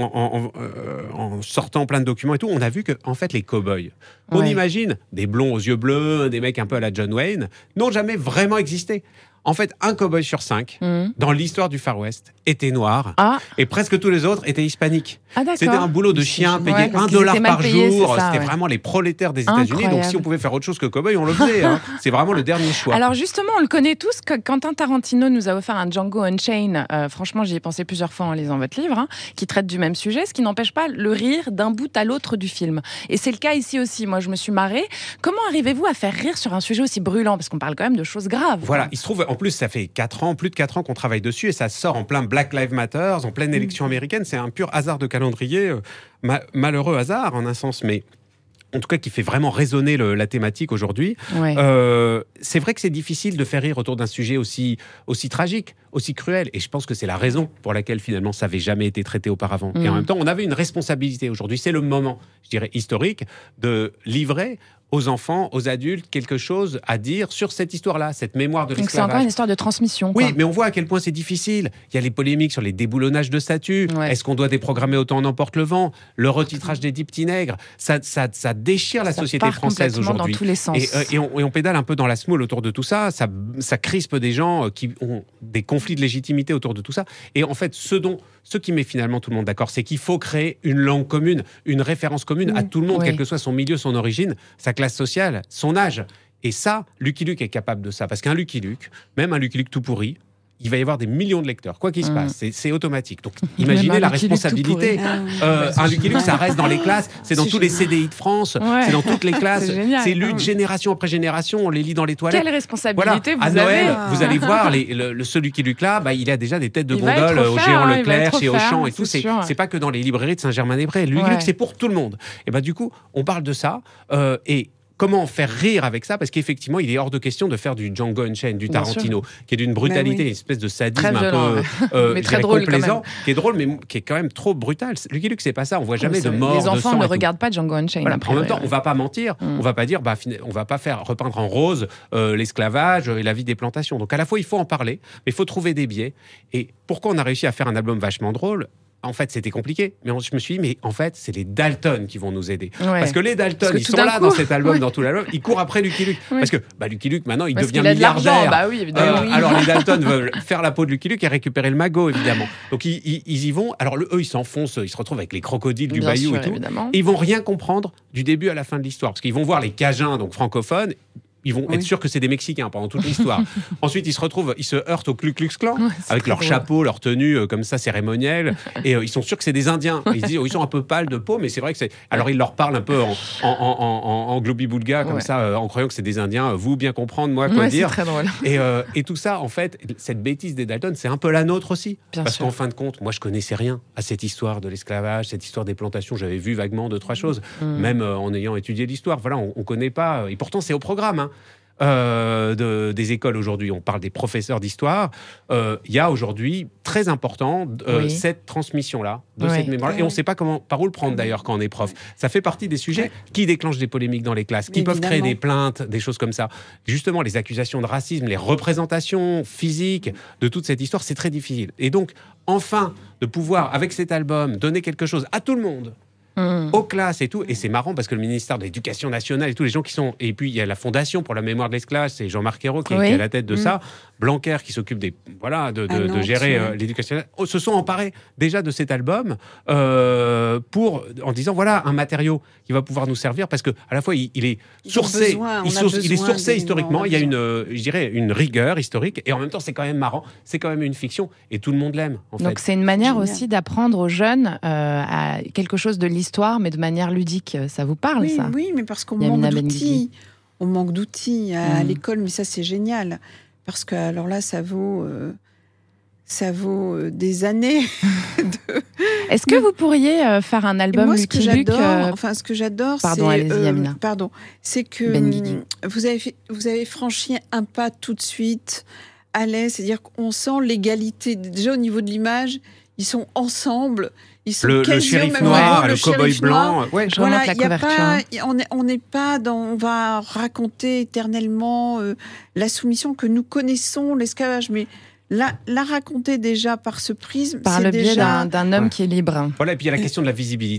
en sortant plein de documents et tout, on a vu que en fait les cow-boys, on imagine des blonds aux yeux bleus, des mecs un peu à la John Wayne, n'ont jamais vraiment existé. En fait, un cow-boy sur 5, dans l'histoire du Far West, était noir. Et presque tous les autres étaient hispaniques. C'était un boulot de chien payé $1 par jour. C'était vraiment les prolétaires des États-Unis. Donc, si on pouvait faire autre chose que cow-boy, on le faisait. C'est vraiment le dernier choix. Alors, justement, on le connaît tous. Quentin Tarantino nous a offert un Django Unchained. Franchement, j'y ai pensé plusieurs fois en lisant votre livre, qui traite du même sujet, ce qui n'empêche pas le rire d'un bout à l'autre du film. Et c'est le cas ici aussi. Moi, je me suis marrée. Comment arrivez-vous à faire rire sur un sujet aussi brûlant ? Parce qu'on parle quand même de choses graves. Voilà, il se trouve, en plus, ça fait plus de 4 ans qu'on travaille dessus et ça sort en plein Black Lives Matter, en pleine élection américaine. C'est un pur hasard de calendrier, malheureux hasard en un sens, mais en tout cas qui fait vraiment résonner la thématique aujourd'hui. C'est vrai que c'est difficile de faire rire autour d'un sujet aussi tragique, aussi cruel. Et je pense que c'est la raison pour laquelle finalement ça n'avait jamais été traité auparavant. Et en même temps, on avait une responsabilité aujourd'hui. C'est le moment, je dirais, historique de livrer aux enfants, aux adultes, quelque chose à dire sur cette histoire-là, cette mémoire de l'esclavage. Donc c'est encore une histoire de transmission. Oui, mais on voit à quel point c'est difficile. Il y a les polémiques sur les déboulonnages de statues. Est-ce qu'on doit déprogrammer autant en emporte le vent ? Le retitrage des dix petits nègres. Ça déchire la société française aujourd'hui. Dans tous les sens. Et on pédale un peu dans la semoule autour de tout ça. Ça crispe des gens qui ont des conflits de légitimité autour de tout ça. Et en fait, ce qui met finalement tout le monde d'accord, c'est qu'il faut créer une langue commune, une référence commune à tout le monde, quel que soit son milieu, son origine, sa classe sociale, son âge. Et ça, Lucky Luke est capable de ça. Parce qu'un Lucky Luke, même un Lucky Luke tout pourri, il va y avoir des millions de lecteurs, quoi qu'il se passe. C'est automatique. Donc, imaginez la responsabilité. Un Lucky Luke, ça reste dans les classes, c'est dans tous les CDI de France, c'est dans toutes les classes. C'est lu de génération après génération, on les lit dans les toilettes. Quelle responsabilité vous avez. À Noël, vous allez voir, ce Lucky Luke-là, il a déjà des têtes de gondole au Géant Leclerc, chez Auchan et tout. C'est pas que dans les librairies de Saint-Germain-des-Prés. Lucky Luke, c'est pour tout le monde. Et du coup, on parle de ça. Et comment faire rire avec ça ? Parce qu'effectivement, il est hors de question de faire du Django Unchained, du Tarantino, qui est d'une brutalité, une espèce de sadisme un peu mais très drôle, complaisant, qui est drôle, mais qui est quand même trop brutal. Lucky Luke, c'est pas ça. On voit jamais de mort, de sang. Les enfants ne regardent pas Django Unchained. En même temps, on va pas mentir. On va pas dire, on va pas faire repeindre en rose l'esclavage et la vie des plantations. Donc à la fois, il faut en parler, mais il faut trouver des biais. Et pourquoi on a réussi à faire un album vachement drôle ? En fait, c'était compliqué, mais je me suis dit, mais en fait, c'est les Dalton qui vont nous aider. Parce que les Dalton, ils sont là dans cet album, dans tout l'album, ils courent après Lucky Luke. Parce que Lucky Luke, maintenant, il devient milliardaire. Alors, les Dalton veulent faire la peau de Lucky Luke et récupérer le magot, évidemment. Donc, ils y vont. Alors, eux, ils s'enfoncent, ils se retrouvent avec les crocodiles du bayou et tout. Et ils vont rien comprendre du début à la fin de l'histoire. Parce qu'ils vont voir les Cajuns, donc francophones. Ils vont être sûrs que c'est des Mexicains pendant toute l'histoire. Ensuite, ils se heurtent au Ku Klux Klan avec leur chapeau, leur tenue comme ça cérémonielle, et ils sont sûrs que c'est des Indiens. Ils se disent, ils sont un peu pâles de peau, mais c'est vrai que c'est. Alors ils leur parlent un peu en globi-boulga comme ça, en croyant que c'est des Indiens. Vous bien comprendre, moi quoi dire. C'est très drôle. Et tout ça, en fait, cette bêtise des Dalton, c'est un peu la nôtre aussi, parce qu'en fin de compte, moi je connaissais rien à cette histoire de l'esclavage, cette histoire des plantations. J'avais vu vaguement 2-3 choses, même en ayant étudié l'histoire. Voilà, on connaît pas. Et pourtant, c'est au programme. Des écoles aujourd'hui, on parle des professeurs d'histoire. Il y a aujourd'hui très important cette transmission-là, de cette mémoire. Et on ne sait pas par où le prendre d'ailleurs quand on est prof. Ça fait partie des sujets qui déclenchent des polémiques dans les classes, qui peuvent créer des plaintes, des choses comme ça. Justement, les accusations de racisme, les représentations physiques de toute cette histoire, c'est très difficile. Et donc, enfin, de pouvoir, avec cet album, donner quelque chose à tout le monde, aux classes et tout. Et c'est marrant parce que le ministère de l'Éducation nationale et tous les gens qui sont... Et puis, il y a la Fondation pour la mémoire de l'esclavage, c'est Jean-Marc Ayrault qui est à la tête de ça. Blanquer qui s'occupe de gérer l'éducation nationale, se sont emparés déjà de cet album en disant, voilà, un matériau qui va pouvoir nous servir parce que à la fois, il est sourcé, il est sourcé historiquement, il y a une rigueur historique et en même temps, c'est quand même marrant, c'est quand même une fiction et tout le monde l'aime, en fait. Donc, c'est une manière aussi d'apprendre aux jeunes à quelque chose de l'histoire, mais de manière ludique. Ça vous parle, ça ? Oui, mais parce qu'on manque d'outils. On manque d'outils à l'école, mais ça, c'est génial. Parce que, alors là, ça vaut des années. Est-ce que vous pourriez faire un album Lucky Luke ce que j'adore, c'est que vous avez franchi un pas tout de suite à l'aise. C'est-à-dire qu'on sent l'égalité. Déjà, au niveau de l'image, ils sont ensemble. Ils sont le shérif noir, le cow-boy blanc. Voilà, on n'est pas dans... On va raconter éternellement la soumission que nous connaissons, l'esclavage, mais la raconter déjà par ce prisme, par le biais d'un homme qui est libre. Voilà, et puis il y a la question de la visibilité.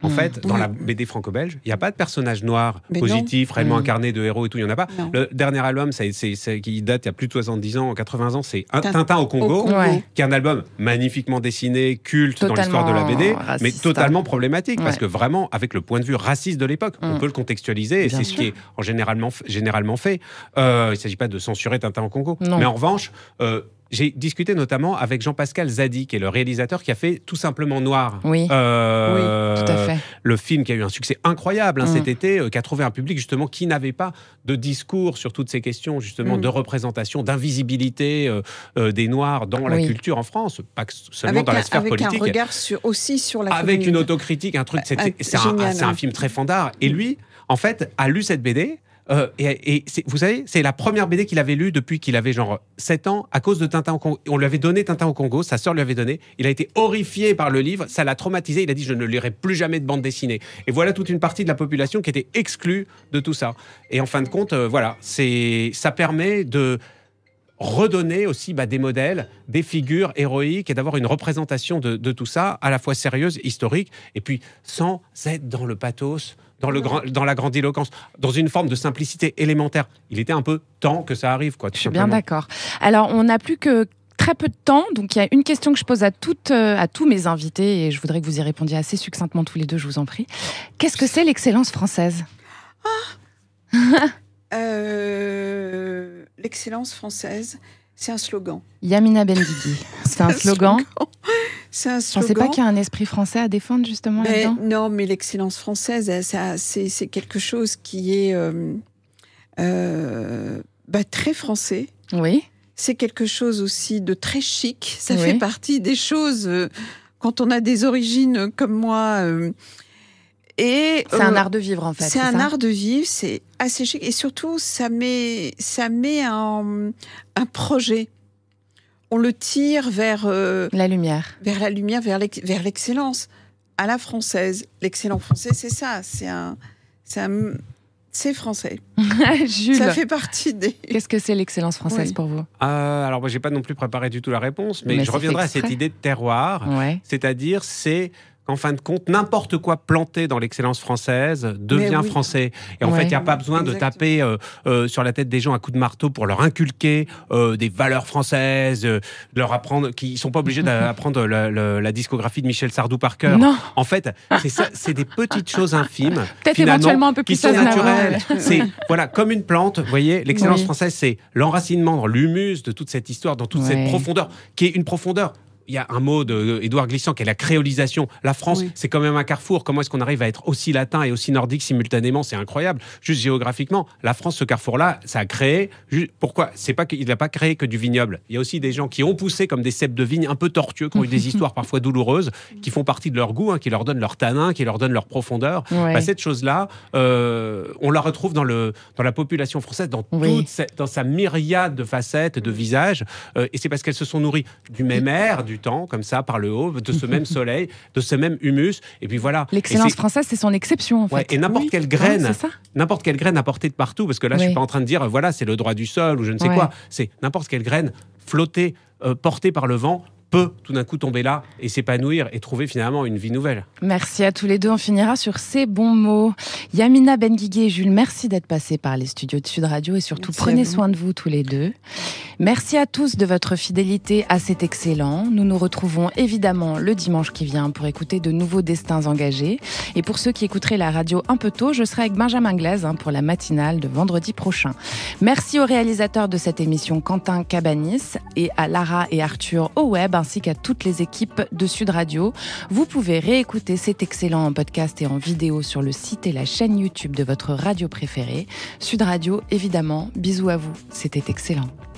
En fait, dans la BD franco-belge, il n'y a pas de personnage noir positif, réellement incarné de héros et tout, il n'y en a pas. Non. Le dernier album, qui date il y a plus de 70 ans, 80 ans, c'est Tintin au Congo, qui est un album magnifiquement dessiné, culte totalement dans l'histoire de la BD, raciste, mais totalement problématique, parce que vraiment, avec le point de vue raciste de l'époque, on peut le contextualiser, et c'est ce qui est généralement fait. Il ne s'agit pas de censurer Tintin au Congo. Non. Mais en revanche... j'ai discuté notamment avec Jean-Pascal Zadi, qui est le réalisateur qui a fait Tout simplement Noir. Oui, tout à fait. Le film qui a eu un succès incroyable cet été, qui a trouvé un public justement qui n'avait pas de discours sur toutes ces questions justement de représentation, d'invisibilité des Noirs dans la culture en France, pas seulement dans la sphère politique. Avec un regard aussi sur la avec une autocritique, un truc, c'est un film très fandard. Et lui, en fait, a lu cette BD. Vous savez, c'est la première BD qu'il avait lue depuis qu'il avait genre 7 ans à cause de Tintin au Congo. On lui avait donné Tintin au Congo, sa sœur lui avait donné. Il a été horrifié par le livre, ça l'a traumatisé. Il a dit je ne lirai plus jamais de bande dessinée. Et voilà toute une partie de la population qui était exclue de tout ça. Et en fin de compte, ça permet de redonner aussi des modèles, des figures héroïques et d'avoir une représentation de tout ça, à la fois sérieuse, historique, et puis sans être dans le pathos, dans la grandiloquence, dans une forme de simplicité élémentaire. Il était un peu temps que ça arrive, quoi. Je suis bien d'accord. Alors, on n'a plus que très peu de temps, donc il y a une question que je pose à tous mes invités, et je voudrais que vous y répondiez assez succinctement tous les deux, je vous en prie. Qu'est-ce que c'est l'excellence française ? L'excellence française, c'est un slogan. Yamina Benguigui, c'est un slogan. C'est un slogan. Je ne pensais pas qu'il y a un esprit français à défendre justement là-dedans. Non, mais l'excellence française, c'est quelque chose qui est très français. Oui. C'est quelque chose aussi de très chic. Ça fait partie des choses, quand on a des origines comme moi... c'est un art de vivre, en fait. C'est un art de vivre, c'est assez chic. Et surtout, ça met un projet. On le tire vers... la lumière. Vers la lumière, vers l'excellence. À la française. L'excellent français, c'est ça. C'est français. Jules, ça fait partie des... Qu'est-ce que c'est l'excellence française pour vous ? Alors, moi, je n'ai pas non plus préparé du tout la réponse, mais je reviendrai à cette idée de terroir. C'est-à-dire, en fin de compte, n'importe quoi planté dans l'excellence française devient français. Et en fait, il n'y a pas besoin de taper sur la tête des gens à coups de marteau pour leur inculquer des valeurs françaises, leur apprendre, qu'ils ne sont pas obligés d'apprendre la discographie de Michel Sardou par cœur. Non. En fait, c'est ça, c'est des petites choses infimes, peut-être éventuellement un peu plus qui sont naturelles. C'est comme une plante, vous voyez, l'excellence française, c'est l'enracinement dans l'humus de toute cette histoire, dans toute cette profondeur, qui est une profondeur. Il y a un mot d'Édouard Glissant qui est la créolisation. La France, c'est quand même un carrefour. Comment est-ce qu'on arrive à être aussi latin et aussi nordique simultanément ? C'est incroyable. Juste géographiquement, la France, ce carrefour-là, ça a créé... Pourquoi ? C'est pas qu'il n'a pas créé que du vignoble. Il y a aussi des gens qui ont poussé comme des cèpes de vigne un peu tortueux, qui ont eu des histoires parfois douloureuses, qui font partie de leur goût, qui leur donnent leur tanin, qui leur donnent leur profondeur. Cette chose-là, on la retrouve dans la population française, dans sa myriade de facettes, de visages. Et c'est parce qu'elles se sont nourries du même air, du temps, comme ça, par le haut, de ce même soleil, de ce même humus, et puis voilà. L'excellence française, c'est son exception, en fait. Et n'importe quelle graine, apportée de partout, parce que là, je suis pas en train de dire, c'est le droit du sol, ou je ne sais quoi, c'est n'importe quelle graine flottée, portée par le vent, peut tout d'un coup tomber là et s'épanouir et trouver finalement une vie nouvelle. Merci à tous les deux. On finira sur ces bons mots. Yamina Benguigui et Jules, merci d'être passés par les studios de Sud Radio et surtout prenez soin de vous tous les deux. Merci à tous de votre fidélité à cet excellent. Nous nous retrouvons évidemment le dimanche qui vient pour écouter de nouveaux destins engagés. Et pour ceux qui écouteraient la radio un peu tôt, je serai avec Benjamin Glaise pour la matinale de vendredi prochain. Merci aux réalisateurs de cette émission, Quentin Cabanis, et à Lara et Arthur au web, ainsi qu'à toutes les équipes de Sud Radio. Vous pouvez réécouter cet excellent en podcast et en vidéo sur le site et la chaîne YouTube de votre radio préférée. Sud Radio, évidemment. Bisous à vous. C'était excellent.